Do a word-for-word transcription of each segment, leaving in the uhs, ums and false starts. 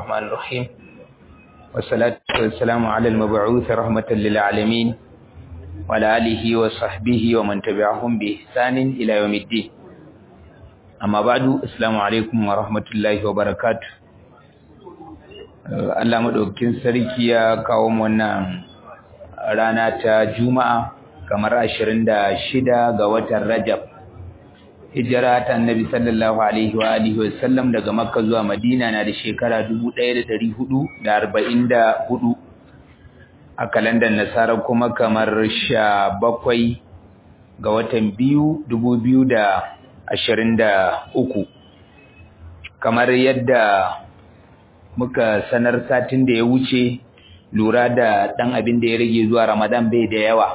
الرحمن الرحيم والصلاة والسلام على المبعوث رحمة للعالمين وعلى آله وصحبه ومن تبعهم بإحسان إلى يوم الدين. أما بعد، السلام عليكم ورحمة الله وبركاته. Allah madaukakin sarki ya kawo mu wannan rana ta Juma'a kamar ashirin da shida ga watan Rajab. Hijira ta Annabi sallallahu alaihi wa alihi wa sallam daga Makka zuwa Madina na da shekara dubu ɗaya da ɗari hudu da arba'in da hudu. A kalandar Nasara kuma kamar sha bakwai ga watan biyu dubu biyu da ashirin da uku. Kamar yadda muka sanar satin da ya wuce, lura da ɗan abin da ya rage zuwa Ramadan bai da yawa.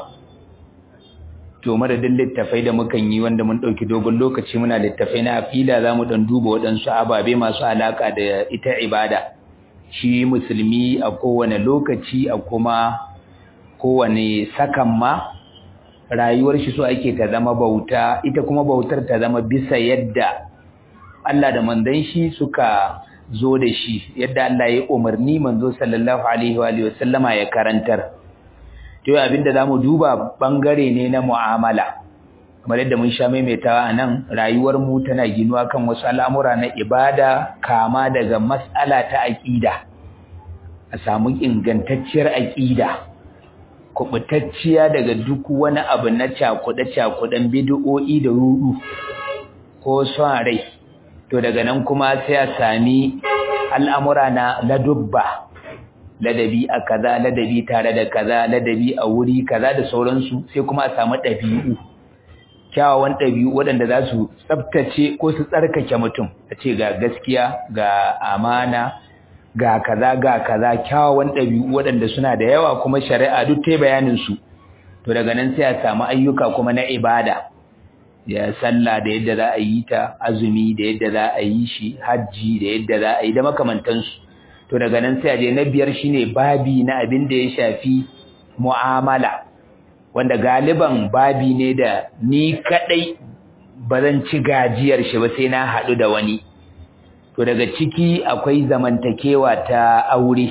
To madadin littafai da mukan yi wanda mun ɗauki dogon lokaci muna littafai na aqida, za mu ɗan duba waɗansu ababe masu alaƙa da ita ibada. Shi musulmi a kowane lokaci a kuma kowane sakan ma rayuwar shi so ake ta zama bauta, ita kuma bautar ta zama bisa yadda Allah da manzon shi suka zo da shi, yadda Allah ya umarni manzo sallallahu alaihi wa sallama ya karantar. To abinda zamu duba bangare ne na mu'amala, kamar yadda mun sha maimaitawa anan, rayuwar mu tana ginuwa kan wasu al'amura na ibada, kama daga mas'ala ta aqida, a samu ingantacciyar aqida kubutacciya daga duk wani abu na cakuɗe cakuɗen bid'o'i da rudu ko son rai. To daga nan kuma sai a sami al'amura na ladubba, ladabi a kaza, ladabi tare da kaza, ladabi a wuri kaza da sauransu, sai kuma a samu ɗabi'u, kyawawan ɗabi'u waɗanda za su tsabtace ko su tsarkake mutum, a ce ga gaskiya, ga amana, ga kaza, ga kaza, kyawawan ɗabi'u waɗanda suna da yawa kuma shari'a duk ta bayaninsu. To daga nan sai a samu ayyuka kuma na ibada, ya sallah da yadda za a yi ta, azumi da yadda za a yi shi, hajji da yadda za a yi da makamantansu. To daga nan sai a je na biyar shine babi na abin da ya shafi mu'amala, wanda galiban babi ne da ni kadai bazan ci gajiyar shi ba sai na haɗu da wani. To daga ciki akwai zamantakewa ta aure.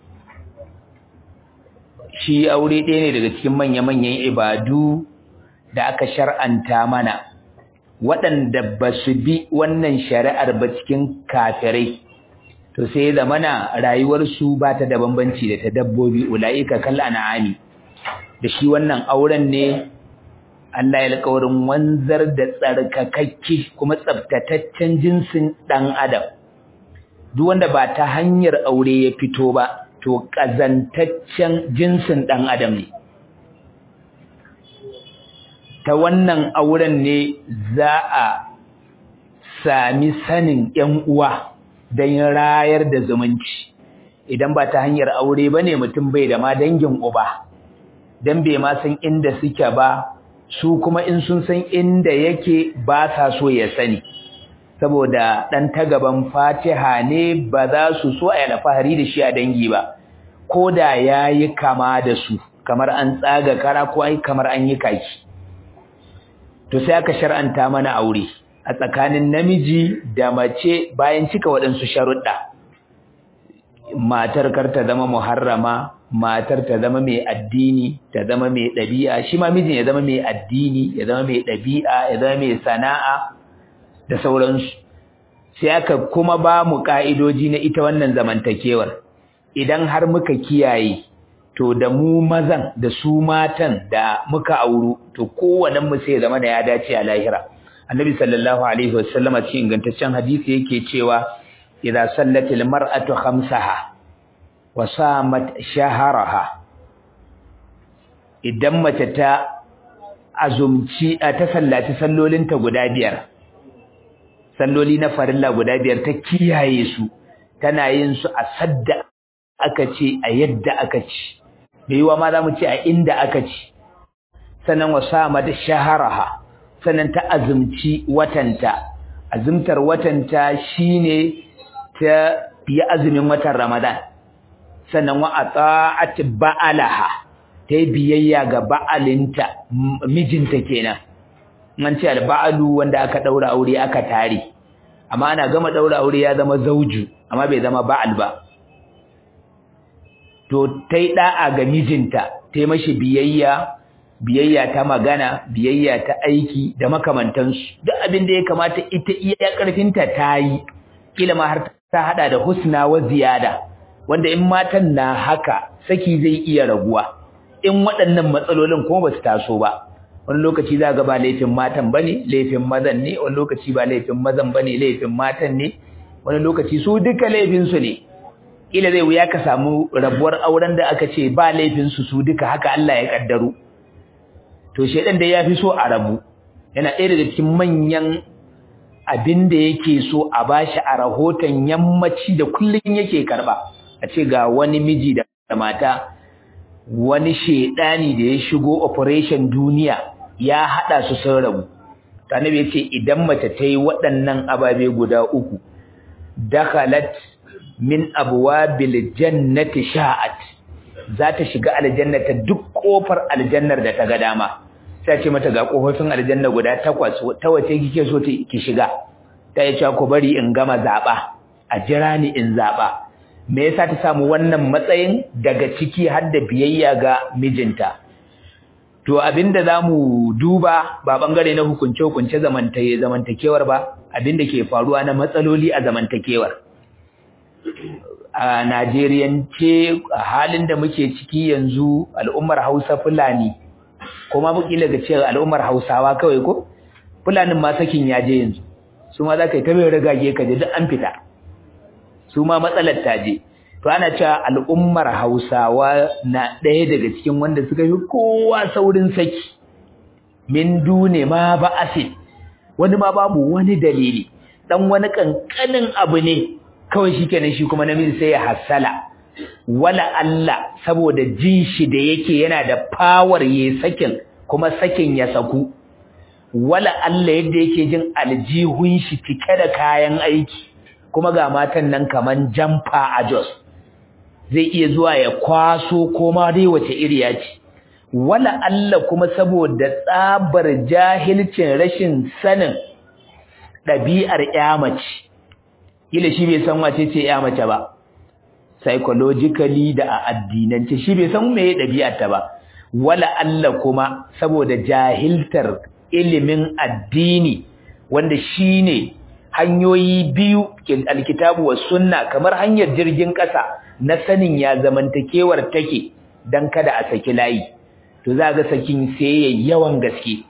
Shi aure ɗaya ne daga cikin manya-manyan ibadu da aka shar'anta mana, waɗanda ba su bi wannan shari'ar ba cikin kafirai, to sai zamana rayuwarsu ba ta da bambanci da ta dabbobi, ula'ika kal an'ami. Da shi wannan auren ne Allah ya alƙawarin wanzar da tsarkakakke kuma tsaftataccen jinsin ɗan adam. Duk wanda ba ta hanyar aure ya fito ba, to ƙazantaccen jinsin ɗan adam ne. Ta wannan auren ne za a sami sanin ‘yan uwa don rayar da zumunci. Idan ba ta hanyar aure ba ne, mutum bai da ma dangin uba, don bai ma san inda suke ba, su kuma in sun san inda yake ba sa so ya sani, saboda ɗan ta gaban fatiha ne, ba za su so a yi alfahari da shi a dangi ba, ko da ya yi kama da su, kamar an tsaga kara ko ai kamar an yi kaki. To sai aka shar'anta mana aure a tsakanin namiji da mace bayan cika waɗansu sharuɗa. Matar kar ta zama muharrama, matar ta zama mai addini, ta zama mai ɗabi'a, shi ma mijin ya zama mai addini, ya zama mai ɗabi'a, ya zama mai sana'a da sauransu. Sai aka kuma ba mu ƙa'idoji na ita wannan zamantakewar. Idan har muka kiyaye, to da mu mazan da su matan da muka auru, to kowannen mu sai zama da ya dace a lahira. Annabi sallallahu alaihi wasallam a cikin ingantaccen hadisi yake cewa idza sallatil mar'atu khamsaha wa samat shahraha, idan mace ta azumci ta sallaci sallolinta guda biyar, salloli na farilla guda biyar, ta kiyaye su, tana yin su a sadda aka ce, a yadda aka ci, da yiwa ma za mu ce a inda aka ci, sannan wa samat shahraha, sannan ta azumci watanta. Azumtar watanta shine ta yi azumin watan Ramadan, sannan wa ata'at ba'alaha, ta yi biyayya ga ba'alinta, mijinta kenan. An ce alba'alu wanda aka daura aure aka tare, amma ana gama daura aure ya zama zauju amma bai zama ba'al ba to tai da'a ga mijinta tai mashi biyayya biyayya ta magana biyayya ta aiki da makamantansu duk abin da ya kamata ita iya karfinta tayi kila ma har ta hada da husna wa ziyada wanda in matan na haka saki zai iya raguwa in waɗannan matsalolin kuma ba su taso ba wani lokaci za ga ba laifin matan bane laifin mazan ne wani lokaci ba laifin mazan bane laifin matan ne wani lokaci su duka laifin su ne kila zai wuya ka samu rabuwar auren da aka ce ba laifin su su duka haka Allah ya kaddaro to shedan da yafi so a rabu yana ɗaya daga cikin manyan abin da yake so a bashi a rahoton yammaci da kullun yake karba a ce ga wani miji da mata wani shedani da ya shigo operation duniya ya hada su sun rabu annabi yace idan mace ta yi waɗannan ababe guda uku dakhalat min abwabil jannati sha'at za ta shiga aljanna ta duk kofar aljannar da ta ga dama sai ce mata ga kofofin aljanna guda takwas ta wace kike so ki shiga ta yace ku bari in gama zaba a jira ni in zaba me yasa ta samu wannan matsayin daga ciki har da biyayya ga mijinta to abinda zamu duba ba bangare na hukunce hukunce zamantaye zamantakewar ba abinda ke faruwa na matsaloli a zamantakewar a Najeriyan a halin da muke ciki yanzu al'ummar Hausa Fulani kuma mukila ga cewa al'ummar Hausawa kawai ko Fulanin ma sakin yaje yanzu su ma zaka yi ta bai ragage ka je duk an fita su ma matsalar taje to ana cewa al'ummar Hausawa na ɗaya daga cikin wanda suka fi kowa saurin saki min dune ma ba asin wani ma babu wani dalili dan wani kankanin abu ne kawai shikenan shi kuma namiji sai ya hassala wala Allah saboda jin shi da yake yana da power yayin sakin kuma sakin ya saku wala Allah yadda yake jin aljihun shi cike da kayan aiki kuma ga matan nan kaman jamfa a Jos zai iya zuwa ya kwaso koma dai wace iriya ce wala Allah kuma saboda tsabar jahilcin rashin sanin ɗabi'ar ƴa mace kila shi bai san wace ce ƴa mace ba psychologically da a addinance shi bai san meye ɗabi'ar ta ba wala Allah kuma saboda jahiltar ilimin addini wanda shine hanyoyi biyu alkitabu was sunna kamar hanyar jirgin ƙasa na sanin ya zamantakewar take dan kada a saki layi to za ga sakin sai yayi yawan gaske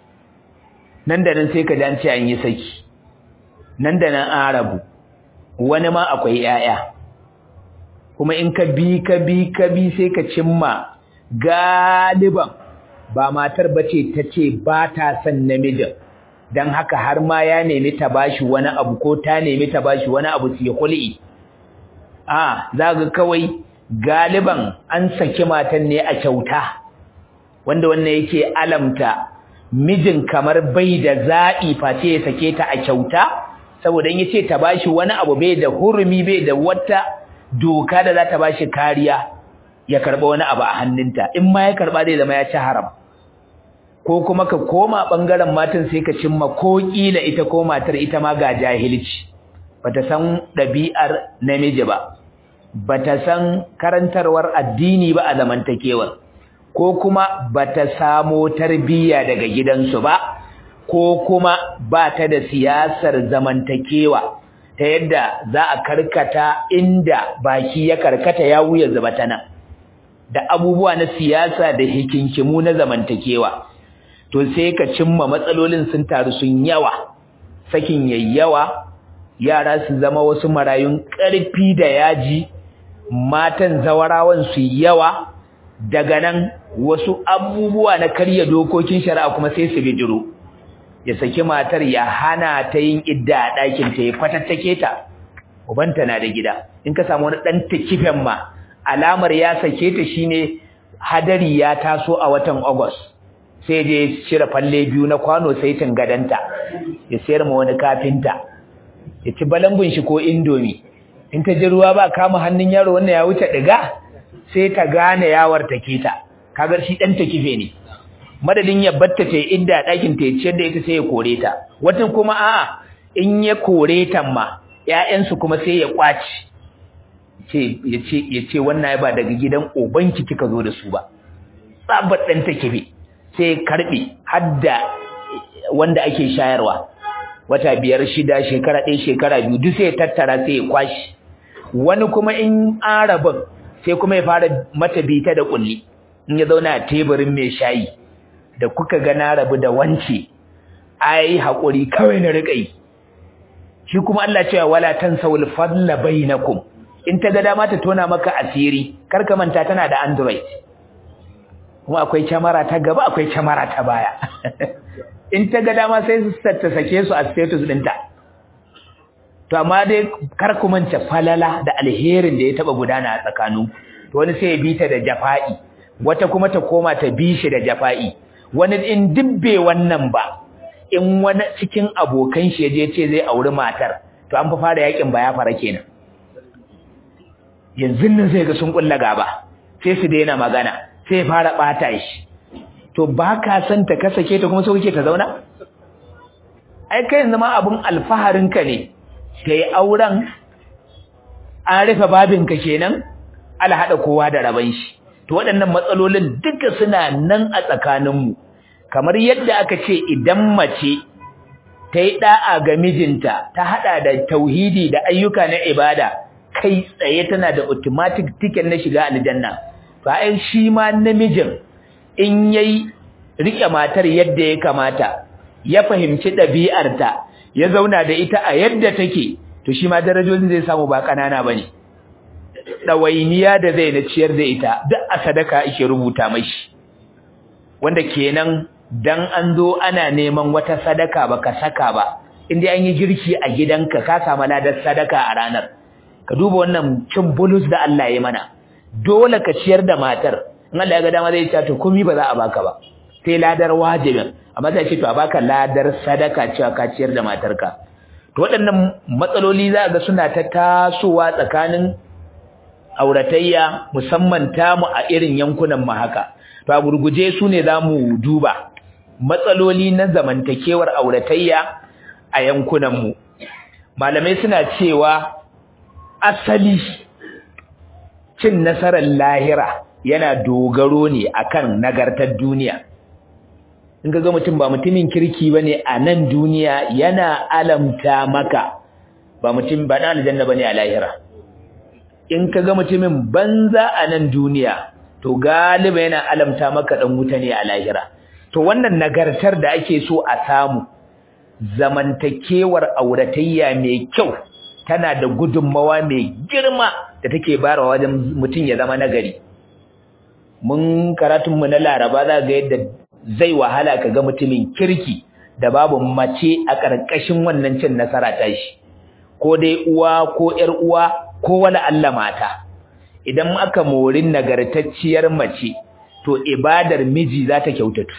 nan da nan sai ka ji an ce an yi saki nan da nan an rabu wani ma akwai yaya kuma in ka bi ka bi ka bi sai ka cimma galiban ba matar bace tace ba ta son namijin dan haka har ma ya nemi ta bashi wani abu ko ta nemi ta bashi wani abu sai khul'i a zaga kawai galiban an saki matan ne a kyauta wanda wannan yake alamta mijin kamar bai da za'i face ya sake ta a kyauta saboda in yace ta bashi wani abu bai da hurumi bai da wata doka da za ta bashi kariya ya karba wani abu a hannunta in ma ya karba zai zama ya ci haram ko kuma ka koma bangaren matan sai ka cimma ko kila ita ko matar ita ma ga jahilci bata san dabi'ar namiji ba bata san karantarwar addini ba a zamantakewar ko kuma bata samo tarbiyya daga gidansu ba ko kuma bata da siyasar zamantakewa ta yadda za a karkata inda baki ya karkata ya wuya zubata nan da abubuwa na siyasa da hikinkimu na zamantakewa to sai ka cimma matsalolin sun taru sun yawa sakin yayyawa yara su zama wasu marayun ƙarfi da yaji matan zawarawan su yawa daga nan wasu abubuwa na karya dokokin shari'a kuma sai su bijiro ya saki matar ya hana ta yin idda a ɗakin ta ya fatattake ta ubanta na da gida in ka samu wani ɗan takifen ma alamar ya sake ta shine hadari ya taso a watan August sai je cire falle biyu na kwano sai gadanta ya sayar ma wani kafinta ya ci balangun shi ko indomi in ta ji ruwa ba kama hannun yaro wannan ya wuce diga sai ta gane yawar take ta kagar shi dan takife ne madadin ya batta ta inda dakin ta ciyar da ita sai ya kore ta watan kuma a'a in ya kore tamma ƴaƴansu kuma sai ya kwaci ce yace yace wannan ba daga gidan ubanki kika zo da su ba tsabar dan take be sai karbe hadda wanda ake shayarwa wata biyar shida shekara ɗaya shekara biyu duk sai ya tattara sai ya kwashi wani kuma in arabin sai kuma ya fara mata bita da kulli in ya zauna a teburin mai shayi da kuka ga na rabu da wance ai hakuri kawai na rika yi shi kuma Allah cewa wala tansawul fadla bainakum in ta ga dama ta tona maka asiri kar ka manta tana da android kuma akwai kyamara ta gaba akwai kyamara ta baya in ta ga dama sai su ta sake su a status dinta to amma dai kar ku manta falala da alherin da ya taba gudana a tsakanin to wani sai ya bi ta da jafa'i wata kuma ta koma ta bi shi da jafa'i wani in dubbe wannan ba in wani cikin abokan shi yaje ce zai auri matar to an fa fara yakin ba ya fara kenan yanzu nan sai ga sun kulla gaba sai su daina magana sai fara bata shi to ba ka san ta kasake ta kuma so kake ta zauna ai kai yanzu ma abun alfaharin ka ne kai auren an rufe babin ka kenan ala hada kowa da raban shi to waɗannan matsalolin duka suna nan a tsakaninmu kamar yadda aka ce idan mace ta yi da'a ga mijinta ta hada da tauhidi da ayyuka na ibada kai tsaye tana da automatic ticket na shiga aljanna fa ai shi ma namijin in yayi rike matar yadda ya kamata ya fahimci ɗabi'arta ya zauna da ita a yadda take to shi ma darajojin zai samu ba kanana bane dawainiya da zai na ciyar da ita duk a sadaka yake rubuta mashi wanda kenan dan an zo ana neman wata sadaka baka saka ba inda an yi girki a gidanka ka samu ladar sadaka a ranar ka duba wannan cin bulus da Allah ya mana dole ka ciyar da matar in Allah ya ga dama zai ce to komai ba za a baka ba sai ladar wajibin amma sai ce to a baka ladar sadaka cewa ka ciyar da matarka to waɗannan matsaloli za ga suna ta tasowa tsakanin auratayya musamman tamu a irin yankunan mu haka to a gurguje su ne zamu duba matsaloli na zamantakewar auratayya a yankunan mu malamai suna cewa asali cin nasarar lahira yana dogaro ne akan nagartar duniya in ga mutum ba mutumin kirki bane a nan duniya yana alamta maka ba mutum ba dan aljanna bane a lahira in kaga mutumin banza a nan duniya to galiba yana alamta maka dan wuta ne a lahira to wannan nagartar da ake so a samu zamantakewar auratayya mai kyau tana da gudunmawa mai girma da take barawa wajen mutum ya zama nagari mun karatun mu na Laraba za ga yadda zai wahala kaga mutumin kirki da babu mace a karkashin wannan cin nasara ta shi ko dai uwa ko ƴar uwa ko wala Allah mata idan aka mori nagartacciyar mace to ibadar miji za ta kyautatu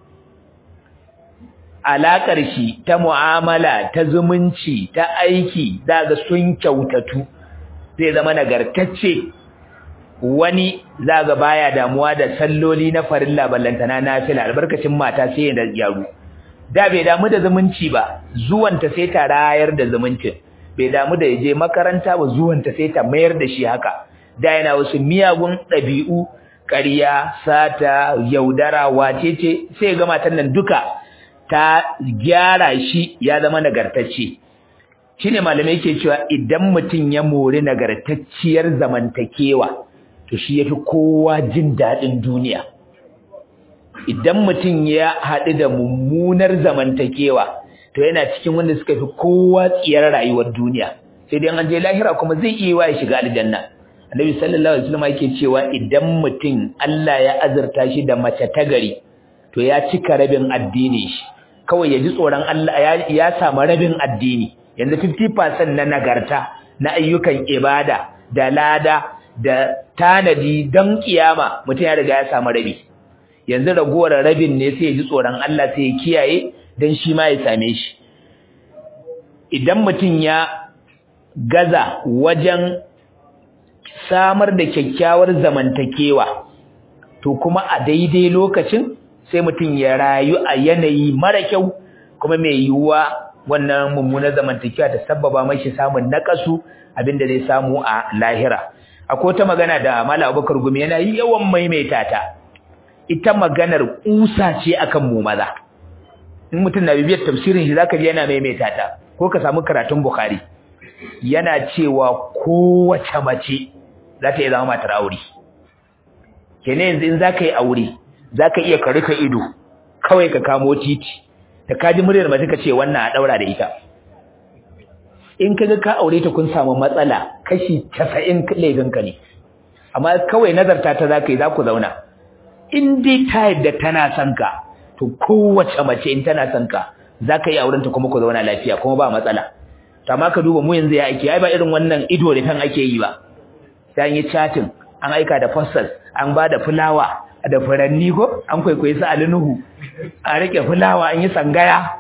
alakar shi ta mu'amala ta zumunci ta aiki daga sun kyautatu zai zama nagartacce wani zaga baya damuwa da salloli na farilla ballantana nafila albarkacin mata sai da yaro da bai damu da zumunci ba zuwanta sai ta rayar da zumuncin bai damu da yaje makaranta ba zuwanta sai ta mayar da shi haka da yana wasu miyagun ɗabi'u ƙarya sata yaudara wacece sai ga matan nan duka ta gyara shi ya zama nagartacce shine malamai yake cewa idan mutum ya mori nagartacciyar zamantakewa to shi yafi kowa jin dadin duniya idan mutum ya haɗu da mummunar zamantakewa to yana cikin wanda suka fi kowa tsiyar rayuwar duniya sai dai an je lahira kuma zai iya wa ya shiga aljanna annabi sallallahu alaihi wasallam yake cewa idan mutum Allah ya azurta shi da mace ta gari to ya cika rabin addini shi kawai ya ji tsoron Allah ya, ya samu rabin addini yanzu fifty percent na nagarta na ayyukan ibada da lada da tanadi don kiyama mutum ya riga ya samu rabi yanzu ragowar rabin ne sai ya ji tsoron Allah sai ya kiyaye dan shi ma ya same shi idan mutum ya gaza wajen samar da kyakkyawar zamantakewa to kuma a daidai lokacin sai mutum ya rayu a yanayi mara kyau kuma mai yiwuwa wannan mummunar zamantakewa ta sabbaba mai shi samun nakasu abinda zai samu a lahira. Akwai ta magana da Malam Abubakar Gumi yana yawan maimaita ta, ita maganar kusa ce akan mu maza. In mutum na bibiyar tafsirin shi zaka ji yana maimaita ta, ko ka samu karatun Bukhari yana cewa kowace mace za ta iya zama matar aure. Kenan yanzu in zaka yi aure zaka iya ka rika ido kawai ka kamo titi ta kaji muryar mace ka ce wannan a daura da ita. In kaga ka aure ta kun samu matsala kashi casa'in laifinka ne, amma kawai nazarta ta zaka yi za ku zauna. In dai ta yadda tana son ka to kowace mace in tana son ka zaka yi auren ta kuma ku zauna lafiya kuma ba matsala. To amma ka duba mu yanzu ya ake ai ba irin wannan ido da kan ake yi ba. Sai an yi chatting, an aika da posters, an ba da fulawa da furanni ko an kwaikwayi su alinuhu, an rike fulawa an yi sangaya.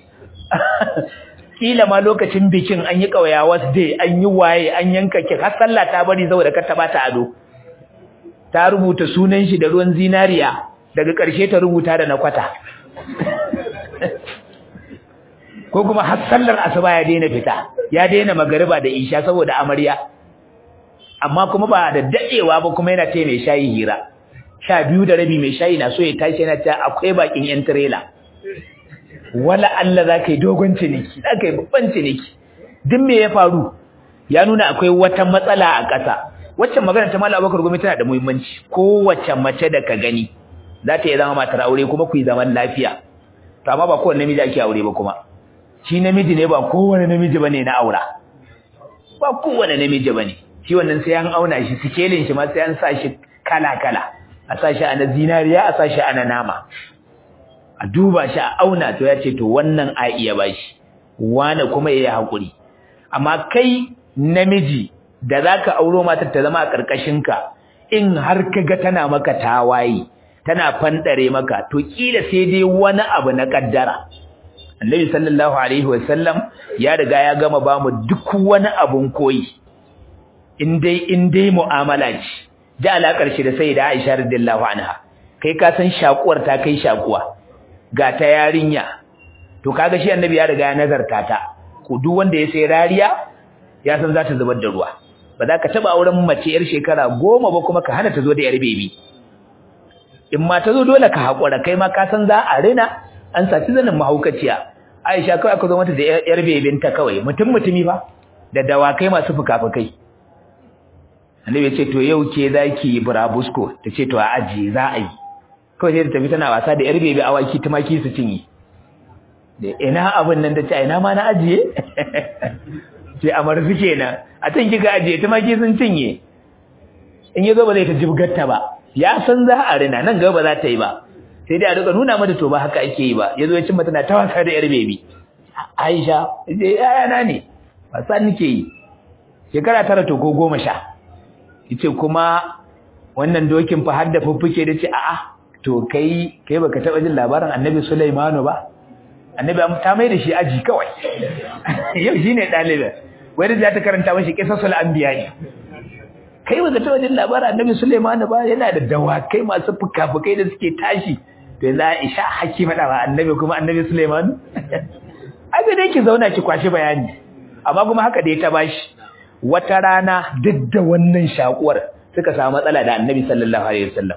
Kila ma lokacin bikin an yi ƙauyawas day, an yi waye, an yanka kek, har sallah ta bari saboda kar ta bata ado. Ta rubuta sunan shi da ruwan zinariya, daga ƙarshe ta rubuta da na kwata. Ko kuma har sallar asuba ya daina fita, ya daina magariba da isha saboda amarya. Amma kuma ba da dadewa ba kuma yana taya mai shayi hira. Sha biyu da rabi mai shayi na so ya tashi yana ta akwai bakin yan trailer. Wala Allah za ka yi dogon ciniki, za ka yi babban ciniki. Duk me ya faru? Ya nuna akwai wata matsala a ƙasa. Waccan magana ta Malam Abubakar Gumi tana da muhimmanci. Kowace mace da ka gani za ta iya zama matar aure kuma ku yi zaman lafiya. To amma ba kowane namiji ake aure ba kuma. Shi namiji ne ba kowane namiji bane na aura. Ba kowane namiji bane. Shi wannan sai an auna shi, sikelin shi ma sai an sa shi kala-kala. A sa shi ana zinariya, a sa shi ana nama. A duba shi a auna to ya ce to wannan a iya bashi, wane kuma yayi hakuri. Amma kai namiji da zaka auro matar ta zama a karkashin ka, in har kaga tana maka tawaye, tana fandare maka, to kila sai dai wani abu na kaddara. Annabi sallallahu alaihi wasallam ya riga ya gama bamu duk wani abun koyi. In dai in dai mu'amala ce, da alakar shi da Sayyida Aisha radiyallahu anha. Kai ka san shakuwar ta kai shakuwa. Ga ta yarinya, to kaga shi annabi ya riga ya nazarta ta, ko duk wanda ya sai rariya ya san za ta zubar da ruwa. Ba za ka taba auren mace yar shekara goma ba kuma ka hana ta zo da yar bebi. In ma ta zo dole ka hakura, kai ma ka san za a rina, an saci zanin mahaukaciya. Aisha kawai aka zo mata da yar bebinta kawai, mutum mutumi ba, da dawakai masu fuka-fukai. Annabi ya ce to yau ke zaki burabusko, ta ce to a aji za a yi. Kawai sai ta tafi tana wasa da yar bebe awaki tumaki su cinye. Da ina abin nan da ta ina ma na ajiye? Sai amar su kenan. A can kika ajiye tumaki sun cinye. In yazo ba zai ta jibgarta ba. Ya san za a rina nan gaba ba za ta yi ba. Sai dai a rika nuna mata to ba haka ake yi ba. Yazo ya cin mata na ta wasa da yar bebe. Aisha, sai yaya na ne. Wasa nake yi. Shekara tara to ko goma sha. Yace kuma wannan dokin fa har da fuffuke da ce a'a to kai kai baka taba jin labarin Annabi Sulaimanu ba. Annabi an ta mai da shi aji kawai. Yau shine dalibi. Wai da ta karanta mashi qisasul anbiya ne. Kai baka taba jin labarin Annabi Sulaimanu ba, yana da dawakai masu fuka-fukai da suke tashi. To yanzu Aisha hakima da Annabi kuma Annabi Sulaimanu. Ai sai dai ki zauna ki kwashi bayani. Amma kuma haka da ya ta bashi. Wata rana duk da wannan shakuwar suka samu matsala da Annabi sallallahu alaihi wasallam.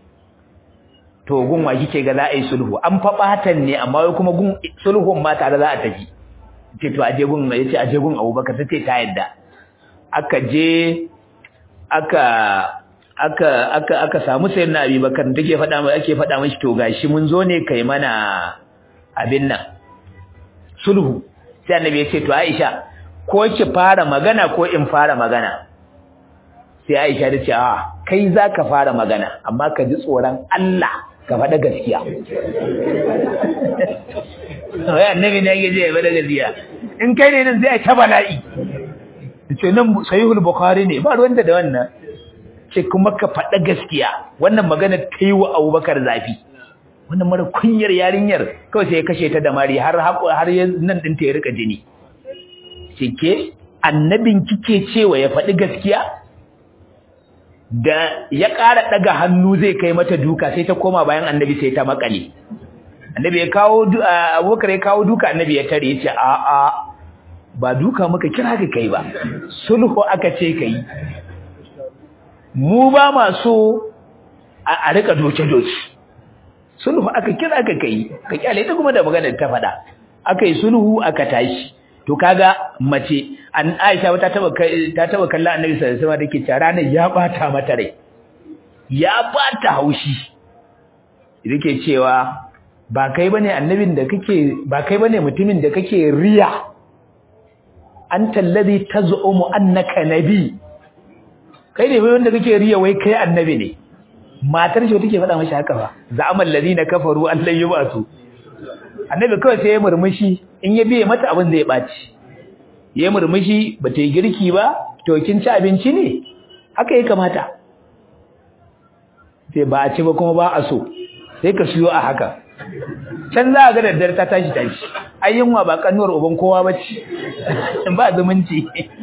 To gun wa kike ga za a yi sulhu, an fa batan ne amma kuma gun sulhun ma tare za a tafi. Ce to aje gun yace aje gun Abubakar sai ta yadda. Aka je aka aka aka aka samu sayyidina Abubakar take faɗa mai ake faɗa mishi to gashi mun zo ne kai mana abin nan sulhu. Sai Annabi ya ce to Aisha ko ki fara magana ko in fara magana. Sai Aisha ta ce a kai zaka fara magana amma ka ji tsoron Allah ka faɗa gaskiya. Wai Annabi ne yake je ya faɗa gaskiya. In kai ne nan sai a ta bala'i. Ce nan Sahihul Bukhari ne ba ruwanta da wannan. Ce kuma ka faɗa gaskiya. Wannan magana ta yi wa Abubakar zafi. Wannan mara kunyar yarinyar kawai sai ya kashe ta da mari har har nan din ta ya rika jini. Cike annabin kike cewa ya faɗi gaskiya? Da ya ƙara ɗaga hannu zai kai mata duka sai ta koma bayan annabi sai ta makale. annabi ya kawo Abubakar ya kawo duka annabi ya tare yace a a ba duka muka kira ka kai ba sulhu aka ce kai mu ba ma so a rika doce doce sulhu aka kira ka kai ka kyale ta kuma da magana ta fada aka yi sulhu aka tashi to kaga mace an Aisha ta taba ta taba kallon annabi sallallahu alaihi wasallam dake cewa ranar ya bata mata rai ya bata haushi yake cewa ba kai bane annabin da kake ba kai bane mutumin da kake riya anta alladhi taz'umu annaka nabi kai ne wanda kake riya wai kai annabi ne matar shi take faɗa mashi haka ba za'amal ladina kafaru an lan yubatu annabi kawai sai ya murmushi in ya biye mata abin zai baci ya murmushi bata yi girki ba to kin ci abinci ne haka ya kamata sai ba a ci ba kuma ba a so sai ka siyo a haka can za a ga daddare ta tashi tashi ayyunwa ba kanuwar uban kowa bace ba zumunci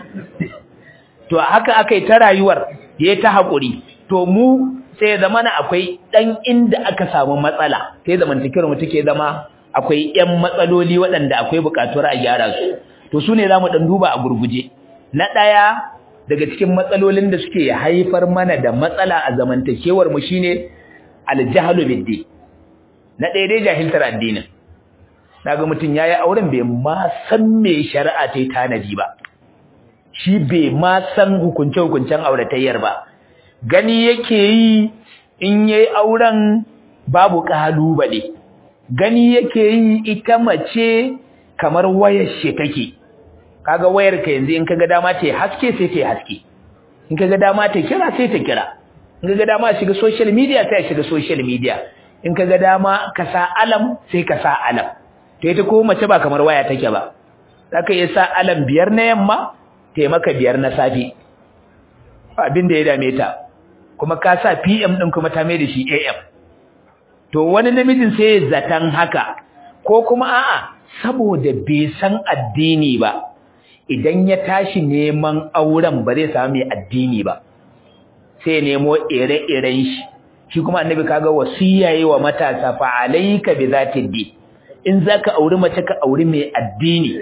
to haka akai ta rayuwar yayi ta hakuri to mu sai zamana akwai dan inda aka samu matsala sai zamantakewar mu take zama akwai ƴan matsaloli waɗanda akwai buƙatuwar a gyara su to su ne zamu dan duba a gurguje na daya daga cikin matsalolin da suke haifar mana da matsala a zamantakewar mu shine aljahlu biddi na ɗaya dai jahiltar addinin daga mutum yayi auren bai ma san me shari'a ta tanadi ba shi bai ma san hukunce hukuncen auratayyar ba gani yake yi in yayi auren babu kalubale gani yake yi ita mace kamar wayar she take kaga wayar ka yanzu in kaga dama ta haske sai ta haske in kaga dama ta kira sai ta kira in kaga dama shiga social media sai shiga social media in kaga dama ka sa alam sai ka sa alam to ita ko mace ba kamar waya take ba zaka iya sa alam biyar na yamma tai maka biyar na safi abin da ya dame ta kuma ka sa P M din kuma ta mai da shi A M to wani namijin sai ya zatan haka ko kuma a'a saboda bai san addini ba idan ya tashi neman auren ba zai samu mai addini ba sai nemo ire-iren shi shi kuma annabi kaga wasiya yi wa matasa fa alayka bi zati di in zaka auri mace ka auri mai addini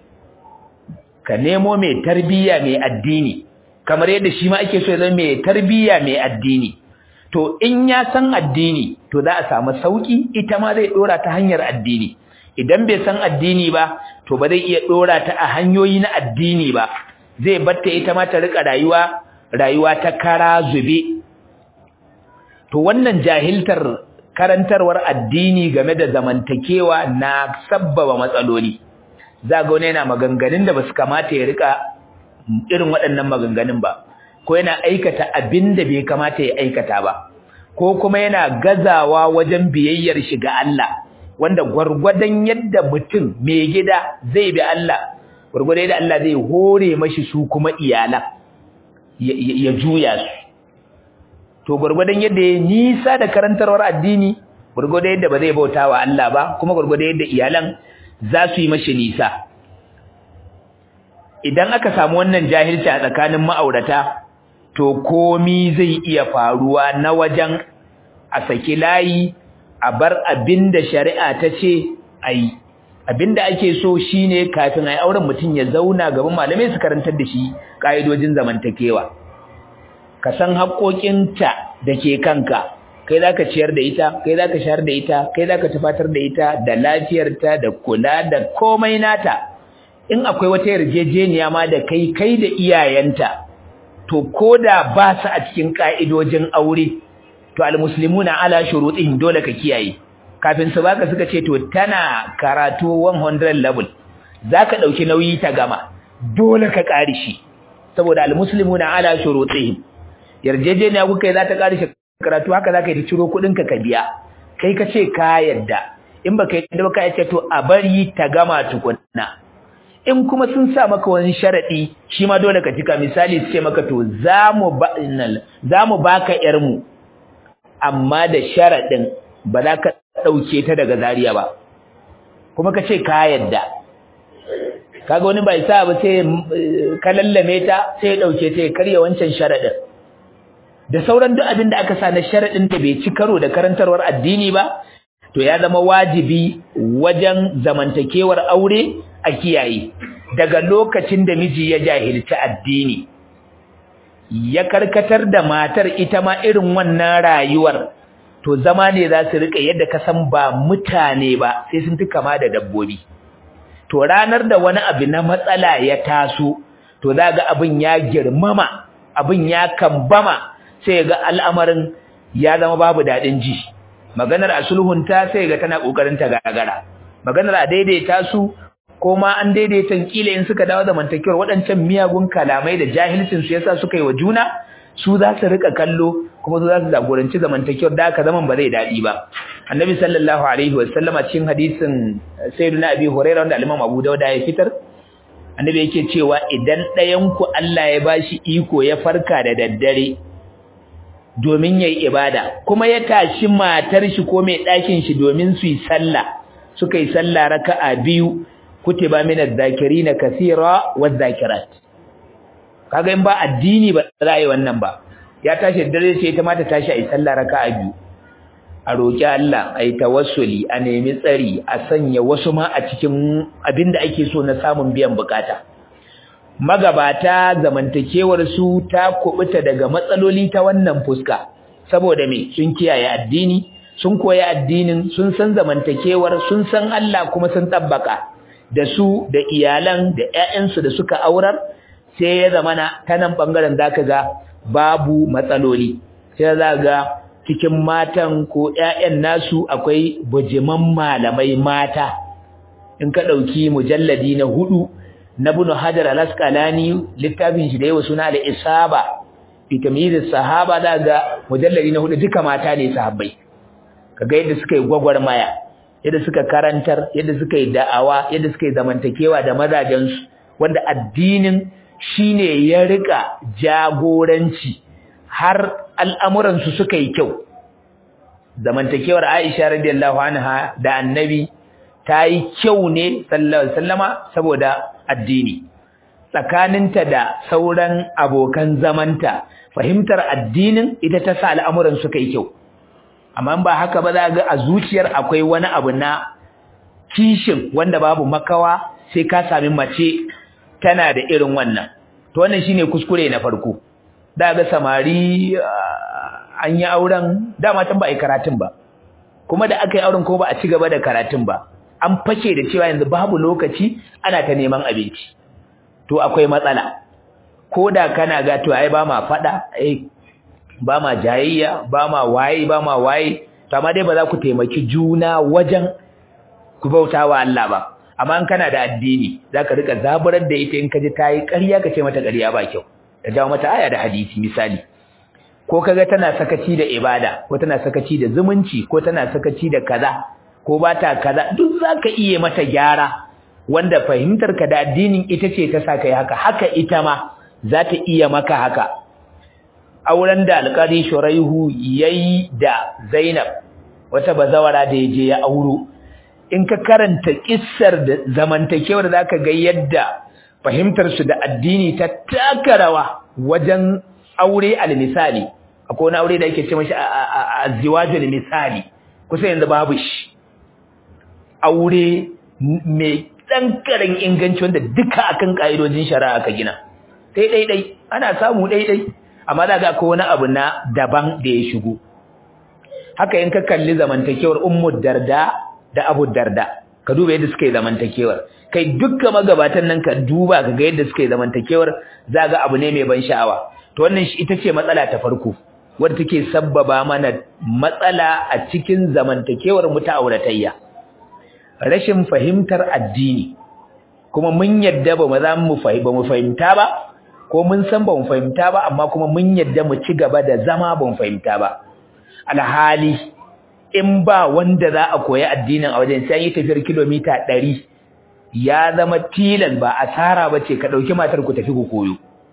ka nemo mai tarbiyya mai addini kamar yadda shi ma ake so ya zama mai tarbiyya mai addini to in ya san addini to za a samu sauki ita ma zai dora ta hanyar addini idan bai san addini ba to ba zai iya dora ta a hanyoyi na addini ba zai batta ita ma ta rika rayuwa rayuwa ta kara zube to wannan jahiltar karantarwar addini game da zamantakewa na sabbaba matsaloli zaga wani yana maganganun da basu kamata ya rika irin waɗannan maganganun ba ko yana aikata abin da bai kamata ya aikata ba ko kuma yana gazawa wajen biyayyar shi ga Allah wanda gwargwadon yadda mutum mai gida zai bi Allah gwargwadon yadda Allah zai hore mashi su kuma iyala ya juya su to gwargwadon yadda ya nisa da karantarwar addini gwargwadon yadda ba zai bauta wa Allah ba kuma gwargwadon yadda iyalan za su yi mashi nisa idan aka samu wannan jahilci a tsakanin ma'aurata to komi zai iya faruwa na wajen a saki layi a bar abinda shari'a ta ce ayi abinda ake so shine kafin ai auren mutum ya zauna gaban malamai su karantar da shi kaidojin zamantakewa ka san haƙoƙinta dake kanka kai zaka ciyar da ita kai zaka shayar da ita kai zaka tufatar da ita da lafiyarta da kula da komai nata in akwai wata yarjejeniya ma da kai kai da iyayenta to koda ba su a cikin kaidojin aure to almuslimuna ala shurutihim dole ka kiyaye kafin su baka suka ce to tana karatu one hundred level zaka dauki nauyi ta gama dole ka kare shi saboda almuslimuna ala shurutihim yarjejeniya kuka za ta kare shi karatu haka zaka yi ciro kudin ka ka biya kai ka ce ka yadda in baka yadda ba ka ce to a bari ta gama tukunna in kuma sun sa maka wani sharadi shi ma dole ka cika misali su ce maka to zamu ba zamu baka yar mu amma da sharadin ba za ka dauke ta daga Zariya ba kuma ka ce ka yadda kaga wani bai sa ba sai ka lallame ta sai ya dauke ta ya karya wancan sharadin da sauran duk abin da aka sa na sharadin ta bai ci karo da karantarwar addini ba to ya zama wajibi wajen zamantakewar aure a kiyaye daga lokacin da miji ya jahilci addini ya karkatar da matar ita ma irin wannan rayuwar to zama ne za su rika yadda ka san ba mutane ba sai sun fi kama da dabbobi to ranar da wani abu na matsala ya taso to za ga abin ya girmama abin ya kambama sai ga al'amarin ya zama babu dadin ji maganar asulhunta sai ga tana kokarin ta gagara maganar a daidaita su ko ma an daidaita kila in suka dawo da mantakiyar waɗancan miyagun kalamai da jahilcin su yasa suka yi wa juna su za su rika kallo kuma su za su jagoranci zamantakiyar da aka zaman ba zai dadi ba annabi sallallahu alaihi wasallam a cikin hadisin sayyidina abi hurairah wanda al-imam abu dawud ya fitar annabi yake cewa idan ɗayan ku Allah ya bashi iko ya farka da daddare domin yayi ibada kuma ya tashi matar shi ko mai ɗakin shi domin su yi sallah suka yi sallah raka'a biyu kutiba min adh-dhakirina kaseera wadh-dhakirat kaga in ba addini ba za a yi wannan ba ya tashi dare sai ta mata tashi ai sallah raka'a biyu a roki Allah ai tawassuli a nemi tsari a sanya wasu ma a cikin abinda ake so na samun biyan bukata magabata zamantakewar su ta kubuta daga matsaloli ta wannan fuska saboda me sun kiyaye addini sun koyi addinin sun san zamantakewar sun san Allah kuma sun tabbaka da su da iyalan da ƴaƴansu da suka aurar sai ya zamana ta nan bangaren zaka ga babu matsaloli sai za ga cikin matan ko ƴaƴan nasu akwai bujiman malamai mata in ka dauki mujalladi na hudu na Ibn Hajar al-Asqalani littafin shi da yawa suna da Isaba fi tamyiz sahaba daga mujalladi na hudu duka mata ne sahabbai kaga yadda suka yi gwagwarmaya yadda suka karantar yadda suka yi da'awa yadda suka yi zamantakewa da mazajensu wanda addinin shine ya rika jagoranci har al'amuran su suka yi kyau zamantakewar Aisha radiyallahu anha da Annabi ta yi kyau ne sallallahu alaihi wasallama saboda addini tsakaninta da sauran abokan zamanta fahimtar addinin ita ta sa al'amuran suka yi kyau amma ba haka ba za ga a zuciyar akwai wani abu na kishin wanda babu makawa sai ka sami mace tana da irin wannan to wannan shine kuskure na farko da ga samari an yi auren dama tan ba ai karatun ba kuma da aka yi auren ko ba a ci gaba da karatun ba an fake da cewa yanzu babu lokaci ana ta neman abinci to akwai matsala koda kana ga to ai ba ma fada ai ba ma jayayya ba ma waye ba ma waye to amma dai ba za ku taimaki juna wajen ku bautawa Allah ba amma in kana da addini zaka rika zaburar da ita in ka ji tayi ƙarya ka ce mata ƙarya ba kyau ka jawo mata aya da hadisi misali ko kaga tana sakaci da ibada ko tana sakaci da zumunci ko tana sakaci da kaza ko ba ta kaza duk zaka iya mata gyara wanda fahimtar ka da addinin ita ce ta saka yi haka haka ita ma za ta iya maka haka auren da alƙari Shuraihu yayi da Zainab wata bazawara da yaje ya auro in ka karanta kissar da zamantakewar zaka ga yadda fahimtar su da addini ta taka rawa wajen aure al-misali akwai wani aure da yake ce mashi azziwajul misali kusa yanzu babu shi aure mai dankarin inganci wanda duka akan kaidojin shari'a aka gina sai dai dai ana samu dai dai amma daga akwai wani abu na daban da ya shigo haka in ka kalli zamantakewar ummu darda da abu darda ka duba yadda suka yi zamantakewar kai dukkan magabatan nan ka duba ka ga yadda suka yi zamantakewar zaga abu ne mai ban sha'awa to wannan ita ce matsala ta farko wadda take sabbaba mana matsala a cikin zamantakewar mu ta auratayya rashin fahimtar addini kuma mun yadda ba za mu fahimta ba ko mun san ba mu fahimta ba amma kuma mun yadda mu ci gaba da zama ba mu fahimta ba alhali in ba wanda za a koyi addinin a wajen sai yi tafiyar kilomita ɗari ya zama tilan ba asara ba ce ka ɗauki matar ku tafi ku koyo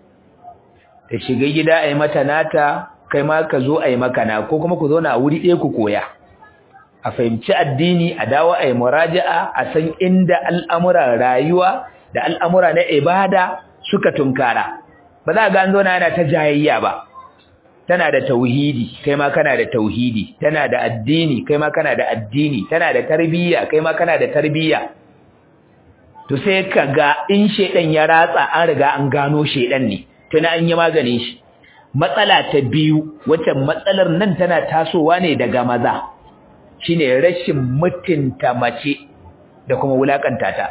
ta shiga gida a yi mata nata kai ma ka zo a yi maka na ko kuma ku zauna a wuri ɗaya ku koya a fahimci addini a dawo a yi muraja'a a san inda al'amuran rayuwa da al'amura na ibada suka tunkara ba za ga an zauna yana ta jayayya ba tana da tauhidi kai ma kana da tauhidi, tana da addini kai ma kana da addini, tana da tarbiyya kai ma kana da tarbiyya. To sai kaga in shedan ya ratsa an riga an gano shedan ne, tuna an yi maganin shi. Matsala ta biyu, wacce matsalar nan tana tasowa ne daga maza, shine rashin mutunta mace da kuma wulakanta ta.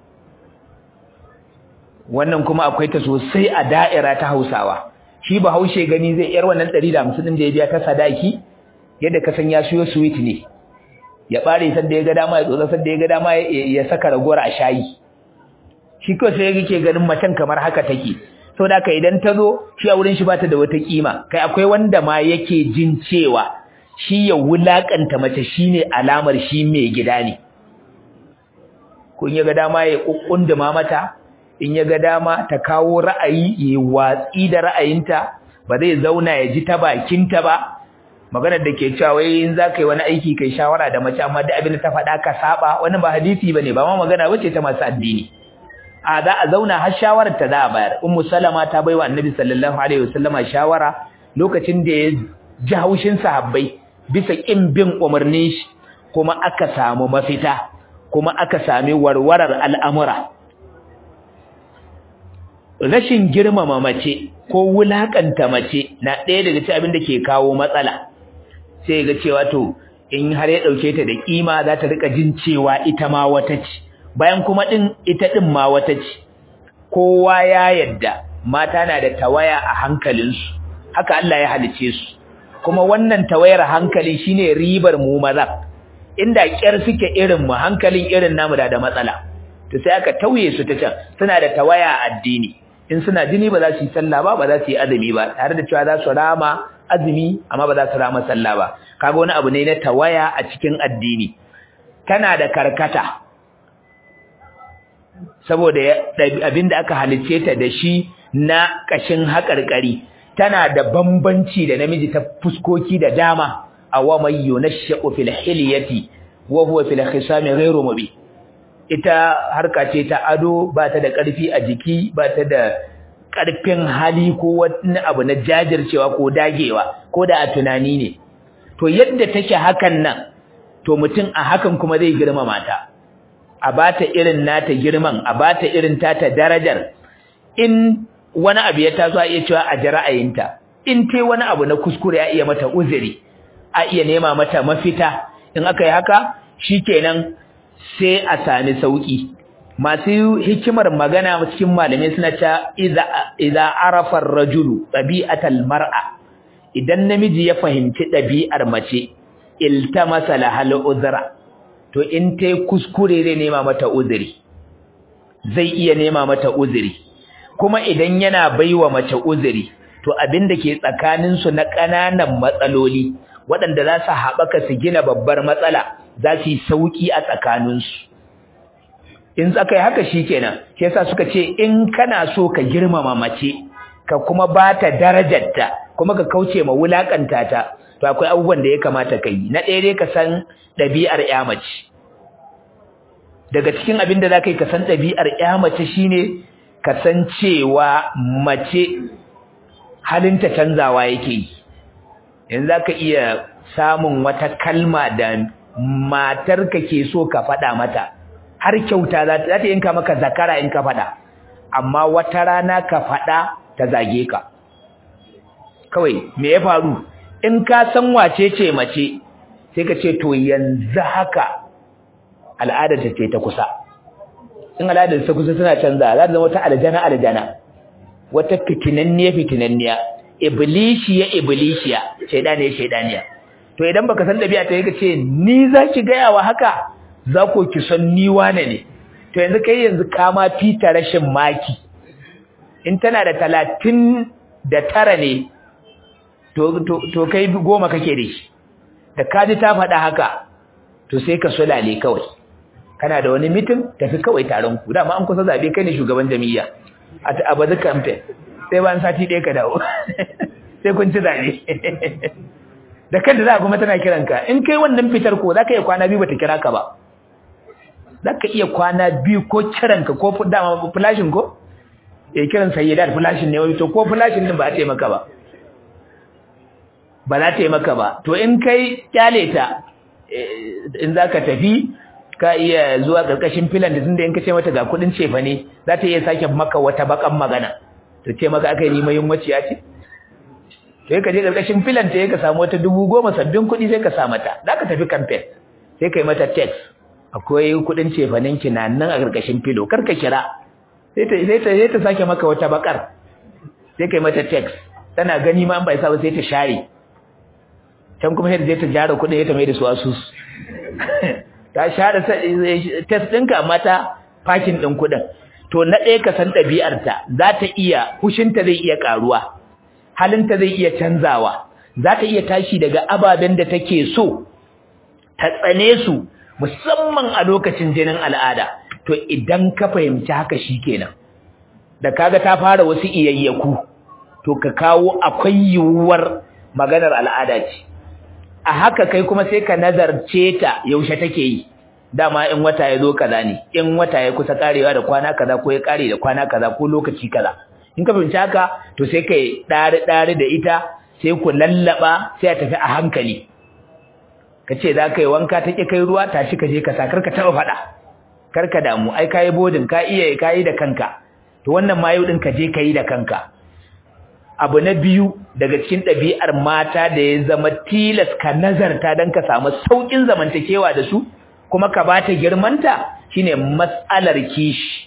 Wannan kuma akwai ta sosai a da'ira ta Hausawa. Shi Bahaushe gani zai yar wannan ɗari da hamsin din da ya biya ta sadaki, yadda ka san ya siyo sweet ne. Ya bare sanda ya ga dama ya tsotsa sanda ya ga dama ya saka ragowar a shayi. Shi ko sai yake ganin macen kamar haka take. Saboda haka idan ta zo shi a wurin shi bata da wata kima. Kai akwai wanda ma yake jin cewa shi ya wulakanta mace shine alamar shi mai gida ne. Kun ya ga dama ya kukkunduma mata, in ya ga dama ta kawo ra'ayi ya watsi da ra'ayinta, ba zai zauna ya ji ta bakinta ba. Maganar da ke cewa wai in za ka yi wani aiki kai shawara da mace amma duk abin da ta faɗa ka saba, wannan ba hadisi bane, ba ma magana bace ta masu addini. A za a zauna har shawarar ta za a bayar. Ummu Salama ta baiwa Annabi sallallahu alaihi wasallama shawara lokacin da ya ji haushin sahabbai bisa kin bin umarnin shi, kuma aka samu mafita, kuma aka sami warwarar al'amura. Rashin girmama mace ko wulakanta mace na ɗaya daga cikin abin da ke kawo matsala. Sai ga cewa to in har ya dauke ta da kima za ta rika jin cewa ita ma wata ce, bayan kuma din ita din ma wata ce. Kowa ya yadda mata na da tawaya a hankalinsu, haka Allah ya halice su. Kuma wannan tawayar hankali shine ribar mu maza. Inda kyar suke irin mu, hankalin irin namu da da matsala. To sai aka tauye su ta can, suna da tawaya a addini. In suna jini ba za su yi sallah ba, ba za su yi azumi ba, tare da cewa za su rama azumi amma ba za su rama sallah ba. Kaga wani abu ne na tawaya a cikin addini. Tana da karkata, saboda abinda aka halice ta da shi na kashin haƙarƙari, tana da bambanci da namiji ta fuskoki da dama. Awa may yunashshaqu fil hilyati wa huwa fil khisami ghayru mubin. Ita harka ce ta ado, ba ta da ƙarfi a jiki, ba ta da ƙarfin hali ko wani abu na jajircewa ko dagewa, ko da a tunani ne. To yadda take hakan nan, to mutum a hakan kuma zai girmama ta. A bata irin nata girman, a bata irin tata darajar. In wani abu ya taso a iya cewa a ji ra'ayinta. In tai wani abu na kuskure ya iya mata uzuri, a iya nema mata mafita. In aka yi haka, shikenan sai a sami sauki. Masu hikimar magana cikin malamai suna cewa idza idza arafa ar-rajulu tabi'atal mar'a, idan namiji ya fahimci ɗabi'ar mace, iltamasa lahal uzra, to in tai kuskure zai nema mata uzuri, zai iya nema mata uzuri. Kuma idan yana baiwa mace uzuri, to abin da ke tsakanin su na ƙananan matsaloli waɗanda za su haɓaka su gina babbar matsala, za su yi sauki a tsakaninsu. In aka yi haka shikenan, shi yasa suka ce in kana so ka girmama mace ka kuma bata darajarta, kuma ka kauce ma wulakanta ta, to akwai abubuwan da ya kamata ka yi. Na ɗaya dai ka san ɗabi'ar ƴa mace. Daga cikin abin da zaka yi ka san ɗabi'ar ƴa mace shine ka san cewa mace halinta canzawa yake yi. Yanzu zaka iya samun wata kalma da matarka ke so ka faɗa mata, har kyauta za ta yanka maka zakara in ka faɗa, amma wata rana ka faɗa ta zage ka. Kawai me ya faru? In ka san wace ce mace, sai ka ce to yanzu haka al'adar ta ce ta kusa. In al'adar ta kusa tana canza, za ta zama wata aljana aljana, wata fitinanniya fitinanniya, iblishiya iblishiya, shaidaniya shaidaniya. To idan baka san dabi'a ta yake ce ni zaki gaya wa haka, za ko ki san ni wane ne. To yanzu kai yanzu ka ma fita rashin maki. In tana da talatin da tara ne, to to to kai goma kake da shi. Da kaji ta faɗa haka, to sai ka sulale kawai. Kana da wani mitin, tafi kawai taron ku. Dama an kusa zabe kai ne shugaban jami'a. A bazu campaign. Sai ban sati ɗaya ka dawo. Sai kun ci zabe. Da kanta za kuma tana kiranka. In kai wannan fitar ko zaka iya kwana biyu bata kira ka ba. Zaka iya kwana biyu ko kiranka ko dama flashing ko? Eh kiran sayyidat flashing ne wai to ko flashing din ba a ce maka ba. ba za ta yi maka ba to in kai kyale ta in za ka tafi ka iya zuwa ƙarƙashin filan da tunda in ka ce mata ga kuɗin cefa ne za ta iya sake maka wata bakan magana to ce maka aka yi nima yin waciya ce sai ka je ƙarƙashin filan ta ka samu wata dubu goma sabbin kuɗi sai ka sa mata za ka tafi kamfen sai ka yi mata text akwai kuɗin cefanen ki na nan a ƙarƙashin filo kar ka kira sai ta sai ta sai ta sake maka wata bakar sai ka yi mata text tana gani ma an bai sa ba sai ta share can kuma sai ta jara kuɗin ta mai da su asusu ta share test ɗinka amma ta fakin ɗin kuɗin to na ɗaya ka san ɗabi'arta za ta iya hushinta zai iya ƙaruwa halinta zai iya canzawa za ta iya tashi daga ababen da take so ta tsane su musamman a lokacin jinin al'ada to idan ka fahimci haka shikenan da kaga ta fara wasu iyayyaku to ka kawo akwai yiwuwar maganar al'ada ce a haka kai kuma sai ka nazarce ta yaushe take yi dama in wata ya zo kaza ne in wata ya kusa karewa da kwana kaza ko ya kare da kwana kaza ko lokaci kaza in ka fahimci haka to sai kai dare dare da ita sai ku lallaba sai a tafi a hankali kace za ka yi wanka take kai ruwa tashi ka je ka sa karka taba fada karka damu ai kai bodin ka iya kai da kanka to wannan mayu din ka je kai da kanka abu na biyu daga cikin ɗabi'ar mata da ya zama tilas ka nazarta don ka samu sauƙin zamantakewa da su kuma ka ba ta girmanta shine matsalar kishi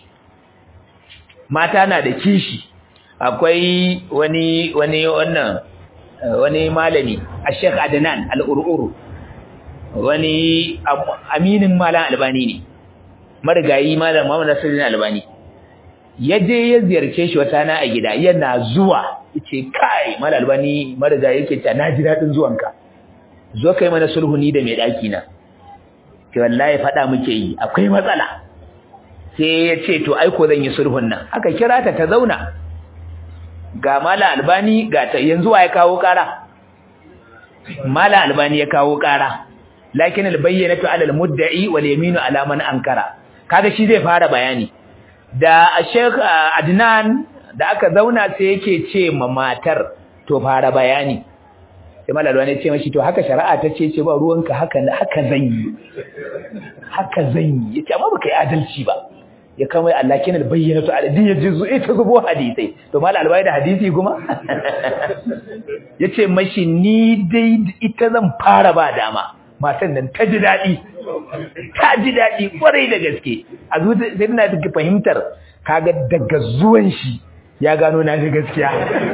mata na da kishi akwai wani wani wannan wani malami a Sheikh Adnan Al-Ururu wani aminin malam Albani ne marigayi malam Muhammad Nasiruddin Albani yaje ya ziyarce shi wata na a gida yana zuwa yace kai mal albani mariga yake ta naji dadin zuwanka zo kai mana sulhu ni da mai daki na ke wallahi fada muke yi akwai matsala sai yace to ai ko zan yi sulhun nan aka kira ta ta zauna ga mala albani ga ta yanzu wa ya kawo kara mala albani ya kawo kara lakin albayyinatu ala almudda'i wal yaminu ala man ankara kaga shi zai fara bayani da Sheikh Adnan da aka zauna sai yake ce ma matar to fara bayani sai malalwa ne ce mashi to haka shari'a ta ce ce ba ruwanka haka haka zan yi haka zan yi yace amma baka yi adalci ba ya kamar Allah kinal bayyinatu aladin yajizu ita zubo hadisi to mal albai da hadisi kuma yace mashi ni dai ita zan fara ba dama matan nan ta ji dadi ta ji dadi kwarai da gaske a zuciya sai ina da fahimtar kaga daga zuwan shi ya gano na ga gaskiya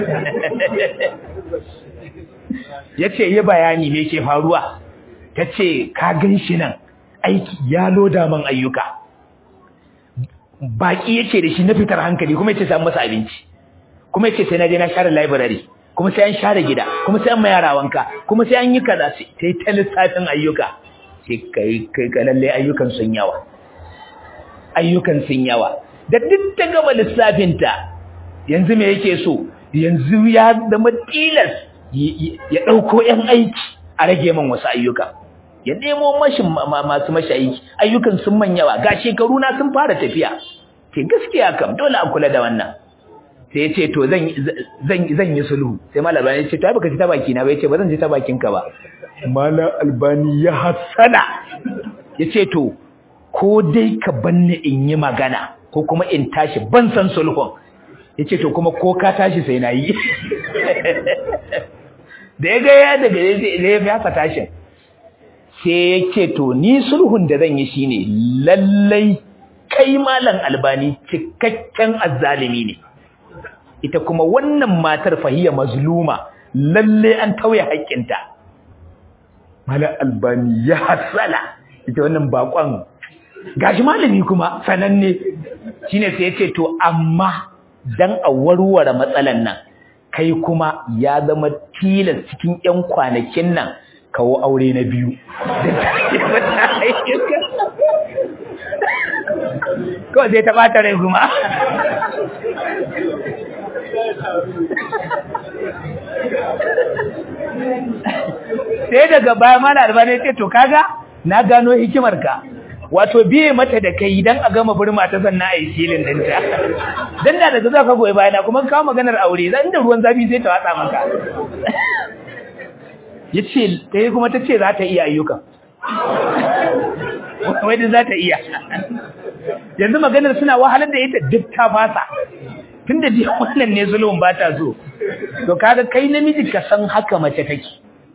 yace yi bayani me ke faruwa tace ka ganshi nan aiki ya loda man ayyuka baki yake da shi na fitar hankali kuma yace samu masa abinci kuma yace sai na je na share library kuma sai an share gida kuma sai an mai yara wanka kuma sai an yi kaza sai ta lissafin ayyuka sai kai kai kalalle ayyukan sun yawa ayyukan sun yawa da duk ta gaba lissafinta yanzu me yake so yanzu ya zama tilas ya dauko yan aiki a rage man wasu ayyuka ya nemo mashin masu mashi aiki ayyukan sun manyawa ga shekaru na sun fara tafiya ce gaskiya kam dole a kula da wannan sai yace to zan zan zan yi sulhu sai malam albani yace to ai baka ji ta baki na ba yace ba zan ji ta bakin ka ba malam albani ya hasana yace to ko dai ka banni in yi magana ko kuma in tashi ban san sulhun yace to kuma ko ka tashi sai nayi da ya ga ya daga ya ya fa tashin sai yace to ni sulhun da zan yi shine lallai kai malam albani cikakken azzalimi ne ita kuma wannan matar fahiya mazluma lalle an tauye haƙƙinta malam albani ya hasala ita wannan bakon gashi malami kuma sananne shine sai yace to amma dan a warware matsalan nan kai kuma ya zama tilas cikin ƴan kwanakin nan kawo aure na biyu ko zai ta bata rai kuma sai daga baya mana albani ce to kaga na gano hikimarka wato biye mata da kai dan a gama burma ta sanna ai silin dinta dan da daga zaka goyi bayana kuma kawo maganar aure zan da ruwan zafi sai ta watsa maka yace ɗaya kuma ta ce za ta iya ayyukan wai da za ta iya yanzu maganar suna wahalar da ita duk ta fasa tunda dai wannan ne zulun ba ta so to kaga kai namiji ka san haka mace take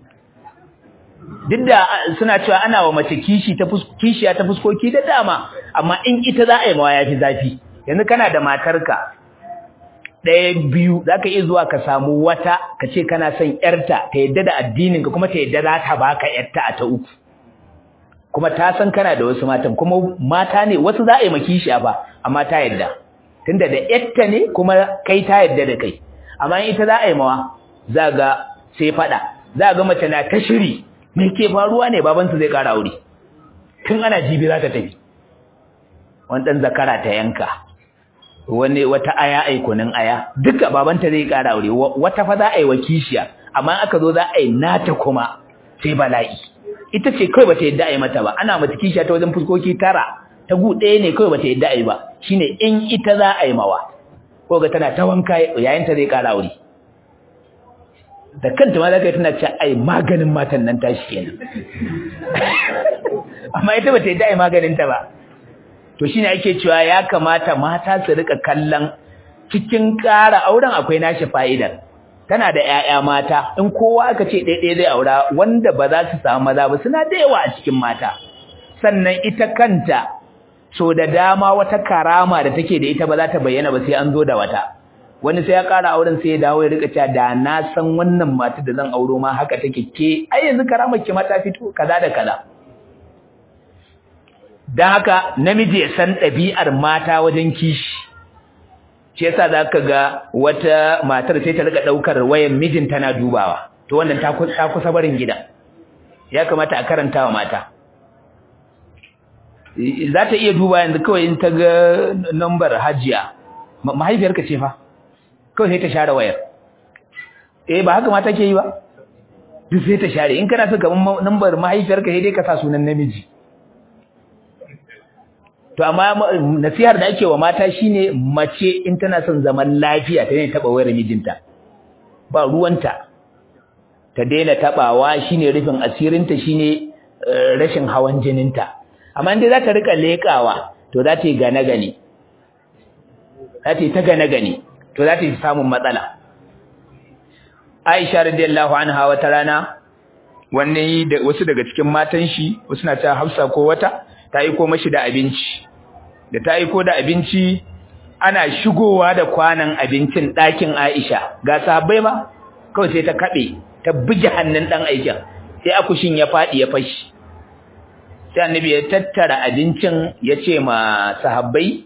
duk da suna cewa ana wa mace kishi ta kishiya ta fuskoki da dama amma in ita za a yi mawa yafi zafi yanzu kana da matarka ɗaya biyu zaka iya zuwa ka samu wata ka ce kana son yarta ta yadda da addinin ka kuma ta yadda za ta baka yarta a ta uku kuma ta san kana da wasu matan kuma mata ne wasu za a yi makishiya ba amma ta yadda tunda da yarta ne kuma kai ta yadda da kai amma in ita za a yi mawa za ga sai fada za ga mace na ta shiri me ke faruwa ne babansa zai ƙara aure tun ana jibi za ta tafi wani ɗan zakara ta yanka wani wata aya ai kunin aya duka babanta zai ƙara aure wata fa za a yi wa kishiya amma aka zo za a yi nata kuma sai bala'i ita ce kawai bata yadda a yi mata ba ana mata kishiya ta wajen fuskoki tara ta gu ɗaya ne kawai bata yadda a yi ba shine in ita za a yi mawa ko ga tana ta wanka yayin ta zai ƙara aure da kanta ma za ka yi tana cewa ai maganin matan nan tashi kenan amma ita ba ta yi da ai maganinta ba to shi ne ake cewa ya kamata mata su rika kallon cikin ƙara auren akwai nashi fa'idar tana da ‘ya'ya mata in kowa aka ce ɗaiɗai zai aura wanda ba za su samu maza ba suna da yawa a cikin mata sannan ita kanta so da dama wata karama da take da ita ba za ta bayyana ba sai an zo da wata wani sai ya ƙara auren sai ya dawo ya rika cewa da na san wannan mata da zan auro ma haka take ke ai yanzu karamar ki mata fito kaza da kaza dan haka namiji ya san ɗabi'ar mata wajen kishi shi yasa zaka ga wata matar sai ta rika daukar wayan mijin tana dubawa to wannan ta kusa kusa barin gida ya kamata a karanta wa mata za ta iya duba yanzu kawai in ta ga number hajiya mahaifiyarka ce fa kawai sai ta share wayar eh ba haka mata ke yi ba duk sai ta share in kana so kaman number mahaifiyarka sai dai ka sa sunan namiji to amma nasihar da ake wa mata shine mace in tana son zaman lafiya ta ne taba wayar mijinta ba ruwanta ta daina tabawa shine rufin asirinta shine rashin hawan jininta amma indai za ta rika lekawa to za ta yi gane gane za ta yi ta gane gane to za ta yi samun matsala Aisha radiyallahu anha wata rana wanne da wasu daga cikin matan shi wasu na ta Hafsa ko wata ta aiko mashi da abinci da ta aiko da abinci ana shigowa da kwanan abincin ɗakin Aisha ga sahabbai ma kawai sai ta kabe ta buge hannun dan aikin sai akushin ya fadi ya fashi sai annabi ya tattara abincin ya ce ma sahabbai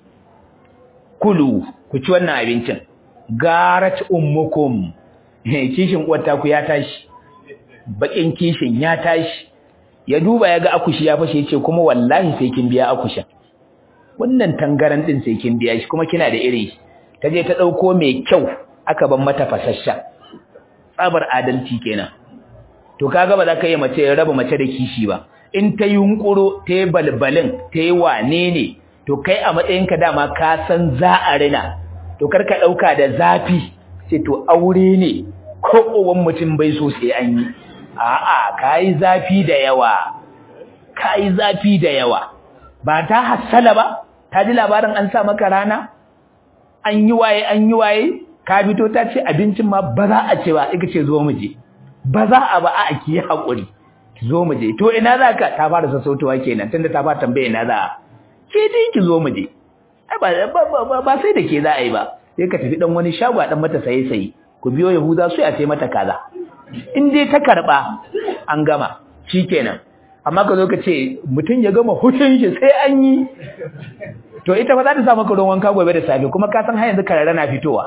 kulu ku ci wannan abincin garat ummukum kishin uwarta ku ya tashi bakin kishin ya tashi ya duba ya ga akushi ya fashe yace kuma wallahi sai kin biya akushin wannan tangaran din sai kin biya shi kuma kina da iri taje ta dauko mai kyau aka ban mata fasassha tsabar adalci kenan to kaga ba za ka yi mace raba mace da kishi ba in ta yunkuro ta yi balbalin ta yi wane ne to kai a matsayinka dama ka san za a rina to karka dauka da zafi sai to aure ne ko uwan mutum bai so sai an yi a'a kai zafi da yawa kai zafi da yawa ba ta hassala ba ta ji labarin an sa maka rana an yi waye an yi waye ka fito ta ce abincin ma ba za a ce ba ika ce zo mu je ba za a ba a ki hakuri zo mu je to ina za ka ta fara sassautowa kenan tunda ta fara tambaye ina za ke dai ki zo mu je ai ba ba sai da ke za a yi ba sai ka tafi dan wani shago a dan mata saye saye ku biyo yahuda su ya sai mata kaza in dai ta karba an gama shikenan amma ka zo ka ce mutun ya gama hutun shi sai an yi to ita ba za ta sa maka ruwan wanka gobe da safe kuma ka san har yanzu karara na fitowa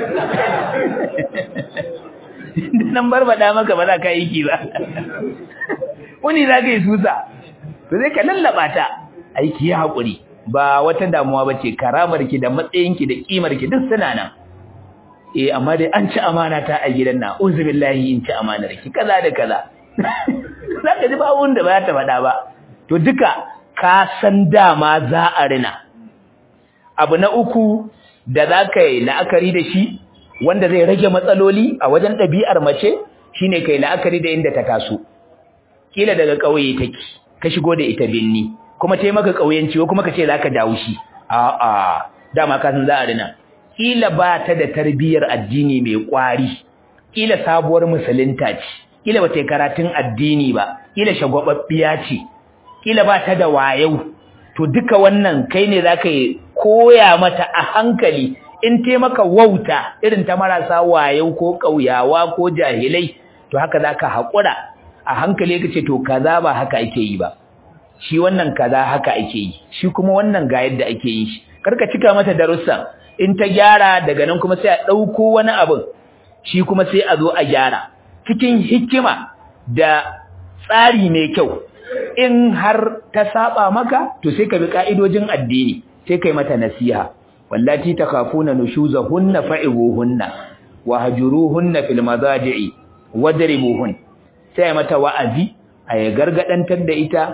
nan barbada maka ba za ka yi ki ba wani za ka yi susa to sai ka lallaba ta aiki ya haƙuri ba wata damuwa bace karamarki da matsayinki da kimarki duk suna nan eh amma dai an ci amana ta a gidan na uzubillahi in ci amanarki kaza da kaza zaka ji ba wanda ba ta faɗa ba to duka ka san dama za a rina abu na uku da zaka yi la'akari da shi wanda zai rage matsaloli a wajen ɗabi'ar mace shine kai la'akari da inda ta taso kila daga kauye take ka shigo da ita binni kuma tai maka kauyenci ko kuma kace zaka dawo shi a a dama ka san za a rina kila ba ta da tarbiyar addini mai kwari kila sabuwar musulunta ce kila ba ta yi karatun addini ba kila shagwababbiya ce kila ba ta da wayau to duka wannan kai ne zaka koya mata a hankali in te maka wauta irin ta marasa wayau ko kauyawa ko jahilai to haka zaka hakura a hankali kace to kaza ba haka ake yi ba shi wannan kaza haka ake yi shi kuma wannan ga yadda ake yi shi karka cika mata darussa in ta gyara daga nan kuma sai a dauko wani abin shi kuma sai a zo a gyara cikin hikima da tsari mai kyau in har ta saba maka to sai ka bi ka'idojin addini sai kai mata nasiha wallati takhafuna nushuzahunna fa'ibuhunna wahjuruhunna fil madaji'i wadribuhun sai mata wa'azi ay gargadantar da ita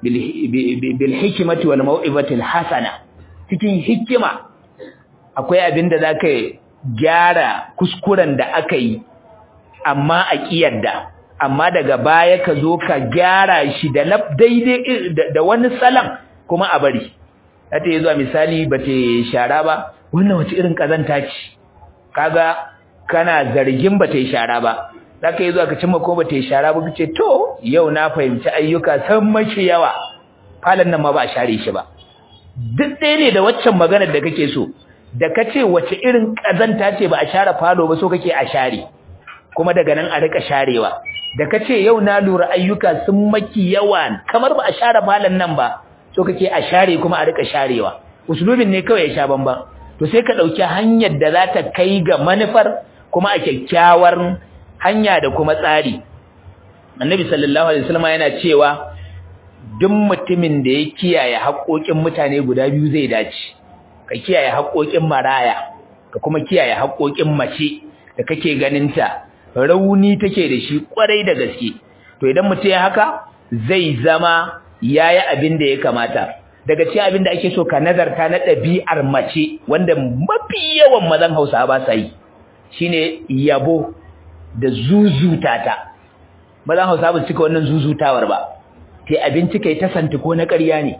bil hikmati wal mau'izati al hasana cikin hikima akwai abinda zaka gyara kuskuren da aka yi amma a kiyarda amma daga baya ka zo ka gyara shi da lab daidai da wani salam kuma a bari zata yi zuwa misali bata shara ba wannan wace irin kazanta ce kaga kana zargin bata yi shara ba zaka yi zuwa ka cimma ko bata yi shara ba kace to yau na fahimci ayyuka san mace yawa falan nan ma ba a share shi ba duk ɗaya ne da waccan maganar da kake so da kace wace irin kazanta ce ba a share falo ba so kake a share kuma daga nan a rika sharewa da kace yau na lura ayyuka sun maki yawa kamar ba a share falon nan ba so kake a share kuma a rika sharewa usulubin ne kawai ya sha bamban to sai ka dauki hanyar da za ta kai ga manufar kuma a kyakkyawar hanya da kuma tsari annabi sallallahu alaihi wasallam yana cewa duk mutumin da ya kiyaye haƙoƙin mutane guda biyu zai dace ka kiyaye haƙoƙin maraya ka kuma kiyaye haƙoƙin mace da kake ganinta rauni take da shi kwarai da gaske to idan mutum ya haka zai zama yayi abin da ya kamata daga cikin abin da ake so ka nazarta na ɗabi'ar mace wanda mafi yawan mazan Hausa ba sa yi shine yabo da zuzutata mazan Hausa ba su cika wannan zuzutawar ba kai abinci kai ta santi ko na ƙarya ne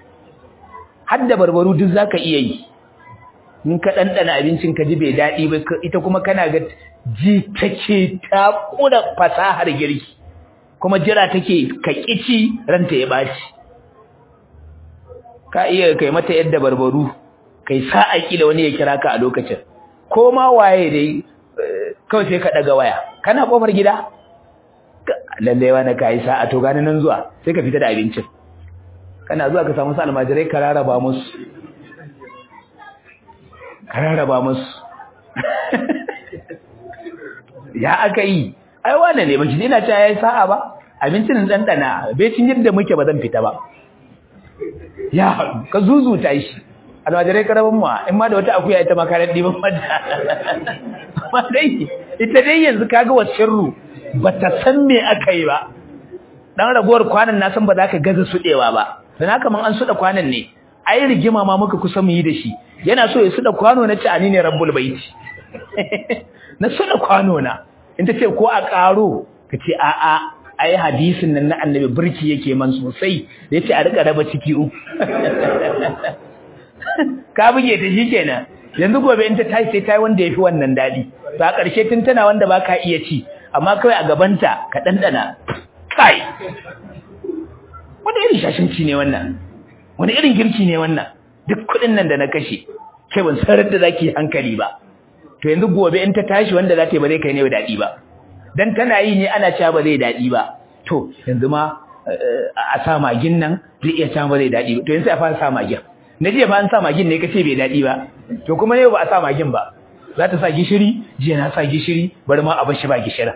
har da barbaru duk zaka iya yi in ka dandana abincin ka ji bai dadi ba ita kuma kana ga ji take ta kura fasahar girki kuma jira take ka kici ranta ya baci ka iya kai mata yadda barbaru kai sa'a kila wani ya kira ka a lokacin ko ma waye dai kawai sai ka daga waya kana kofar gida lalle wani kai sa'a to gani nan zuwa sai ka fita da abincin kana zuwa ka samu su almajirai ka rarraba musu ka rarraba musu ya aka yi ai wannan ne baki ina cewa yayi sa'a ba abincin dan dana bai cin yadda muke ba zan fita ba ya ka zuzuta shi alwajirai karaban mu in ma da wata akuya ita ma karar diban madda amma dai ita dai yanzu kaga wasirru bata san me aka yi ba dan ragowar kwanan na san ba za ka gaza sudewa ba dan haka man an suda kwanan ne ai rigima ma muka kusa mu yi da shi yana so ya suda kwano na ci ani ne rabbul baiti na suda kwano na in ta ce ko a karo kace a a ai hadisin nan na annabi burki yake man sosai da yace a rika raba ciki uku ka buge ta shikenan yanzu gobe in ta tashi sai tayi wanda yafi wannan dadi to a ƙarshe tun tana wanda baka iya ci amma kai a gabanta ka dandana kai wani irin shashinci ne wannan wani irin girki ne wannan duk kudin nan da na kashe kai ban sarar da zaki hankali ba to yanzu gobe in ta tashi wanda za ta yi ba zai kai ne dadi ba dan tana yi ne ana cewa ba zai dadi ba to yanzu ma a sa magin nan zai iya cewa ba zai dadi ba to yanzu sai a fara sa magin na jiya fa an sa magin ne kace bai dadi ba to kuma yau ba a sa magin ba za ta sa gishiri jiya na sa gishiri bari ma a bar shi ba gishirin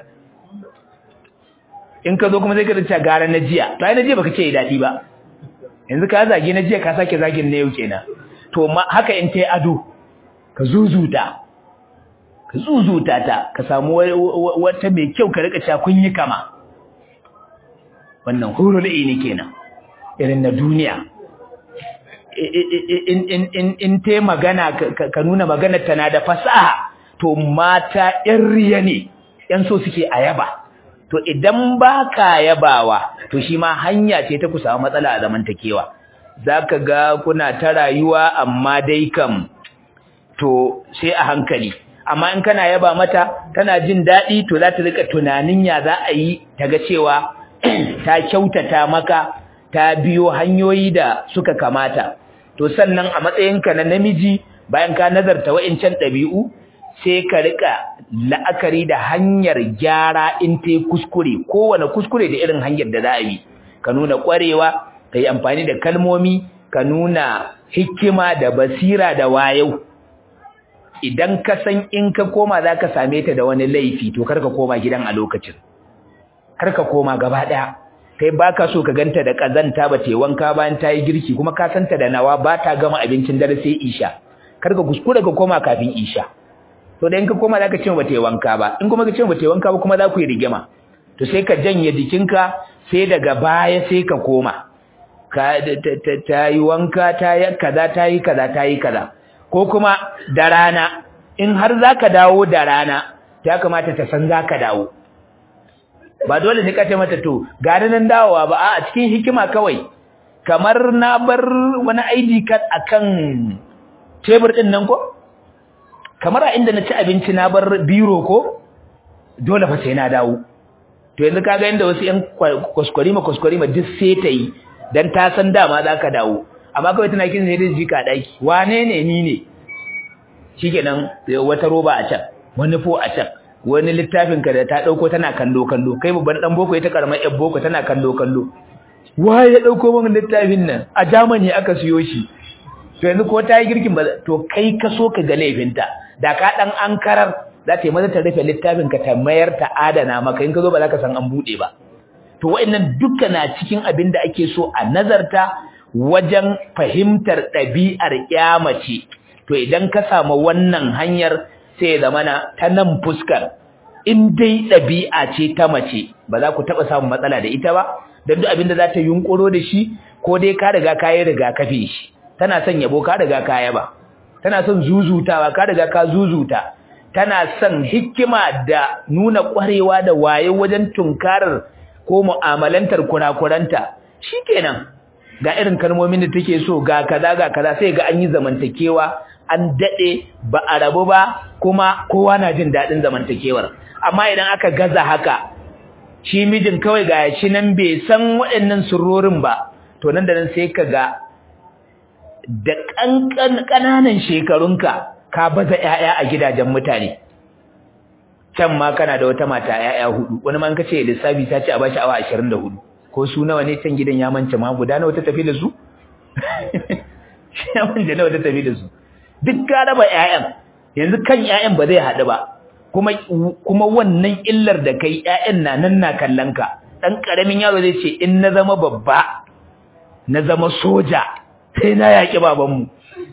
in ka zo kuma zai ka rinta gara na jiya to ai na jiya baka ce dadi ba yanzu ka zage na jiya ka sake zagin na yau kenan to haka in tai ado ka zuzuta ka zuzuta ta ka samu wata mai kyau ka rika cewa kun yi kama wannan hurul ini kenan irin na duniya in in in in tai magana ka nuna magana tana da fasaha to mata yan riya ne yan so suke ayaba to idan baka yabawa to shi ma hanya ce ta ku samu matsala a zamantakewa zaka ga kuna ta rayuwa amma dai kam to sai a hankali amma in kana yaba mata tana jin daɗi to za ta rika tunanin ya za a yi ta ga cewa ta kyautata maka ta biyo hanyoyi da suka kamata to sannan a matsayinka na namiji bayan ka nazarta wa'incan ɗabi'u sai ka rika la'akari da hanyar gyara in ta kuskure kowane kuskure da irin hanyar da za a yi ka nuna ƙwarewa ka yi amfani da kalmomi ka nuna hikima da basira da wayau idan ka san in ka koma za ka same ta da wani laifi to kar ka koma gidan a lokacin kar ka koma gaba ɗaya kai baka so ka ganta da kazanta ba ta wanka bayan ta yi girki kuma ka santa da nawa ba ta gama abincin dare sai isha kar ka kuskure ka koma kafin isha to da in ka koma zaka ce ba ta wanka ba in kuma ka ce ba ta wanka ba kuma za ku yi rigima to sai ka janye jikinka sai daga baya sai ka koma ka ta yi wanka ta yi kaza ta yi kaza ta yi kaza ko kuma da rana in har zaka dawo da rana ya kamata ta san zaka dawo ba dole ne ka ce mata to ga nan dawowa ba a cikin hikima kawai kamar na bar wani I D card akan tebur din nan ko kamar a inda na ci abinci na bar biro ko dole fa sai na dawo to yanzu kaga inda wasu yan kuskure ma kuskure ma duk sai ta yi dan ta san dama zaka dawo amma kawai tana kin sai da jika daki wane ne ni ne shikenan wata roba a can wani fo a can wani littafin ka da ta dauko tana kallo kallo kai babban dan boko ita karamar yar boko tana kallo kallo waye ya dauko min littafin nan a Germany aka siyo shi to yanzu ko ta yi girkin ba to kai ka so ka ga laifinta da ka dan ankarar za ta yi maza ta rufe littafin ka ta mayar ta adana maka in ka zo ba za ka san an bude ba to wa'annan duka na cikin abin da ake so a nazarta wajen fahimtar ɗabi'ar ƙyamace to idan ka samu wannan hanyar sai ya zamana ta nan fuskar in dai ɗabi'a ce ta mace ba za ku taɓa samun matsala da ita ba don duk abin da za ta yunƙuro da shi ko dai ka riga ka yi rigakafi shi tana son yabo ka riga ka yaba tana son zuzutawa ka riga ka zuzuta tana son hikima da nuna ƙwarewa da waye wajen tunkarar ko mu'amalantar kurakuranta shikenan ga irin kalmomin da take so ga kaza ga kaza sai ga an yi zamantakewa an dade ba a rabu ba kuma kowa na jin dadin zamantakewar amma idan aka gaza haka shi mijin kawai ga shi nan bai san waɗannan surorin ba to nan da nan sai ka ga da kankan kananan shekarunka ka baza ƴaƴa a gidajen mutane can ma kana da wata mata ƴaƴa hudu wani man kace lissafi ta ce a bashi awa ashirin da hudu ko su nawa ne can gidan ya mance ma guda nawa ta tafi da su ya mance nawa ta tafi da su duk ka raba ƴaƴan yanzu kan ƴaƴan ba zai haɗu ba kuma kuma wannan illar da kai ƴaƴan na nan na kallon ka dan karamin yaro zai ce in na zama babba na zama soja sai na yaki babanmu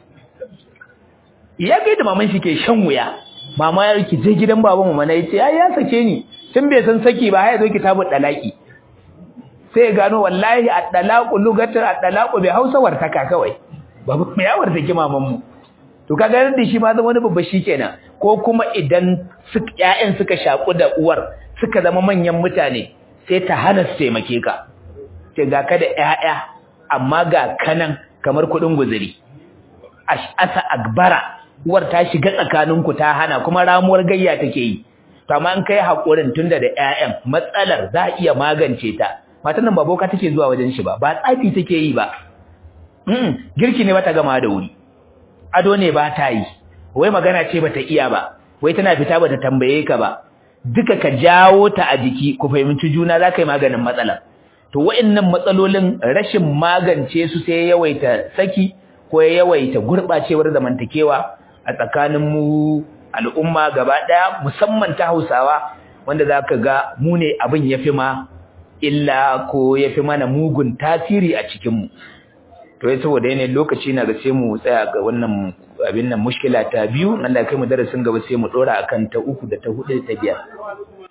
ya kai da maman shi ke shan wuya mama ya ki je gidan babanmu mana yace ai ya sake ni tun bai san saki ba ya zo kitabul dalaki sai ya gano wallahi at-talaqu lugatan at-talaqu bi Hausa wartaka kawai babu mai yawar take maman mu to kaga da shi ma zama wani babba shikenan ko kuma idan su ƴaƴan suka shaku da uwar suka zama manyan mutane sai ta hana su taimake ka ce ga ka da ƴaƴa amma ga kanan kamar kudin guzuri ash'asa akbara uwar ta shiga tsakaninku ta hana kuma ramuwar gayya take yi to amma an kai hakurin tunda da ƴaƴan matsalar za a iya magance ta matan nan ba boka take zuwa wajen shi ba ba tsafi take yi ba mm girki ne bata gama da wuri ado ne ba ta yi wai magana ce bata iya ba wai tana fita bata tambaye ka ba duka ka jawo ta a jiki ku fahimci juna za ka yi maganin matsalar to wa'annan matsalolin rashin magance su sai yawaita saki ko yawaita gurbacewar zamantakewa a tsakanin mu al'umma gaba daya musamman ta Hausawa wanda zaka ga mu ne abin yafi ma illa ko yafi mana mugun tasiri a cikin mu to sai saboda yanayin lokaci na ga sai mu tsaya ga wannan abin nan mushkila ta biyu Allah kai mu darasin gaba sai mu dora akan ta uku da ta hudu da ta biyar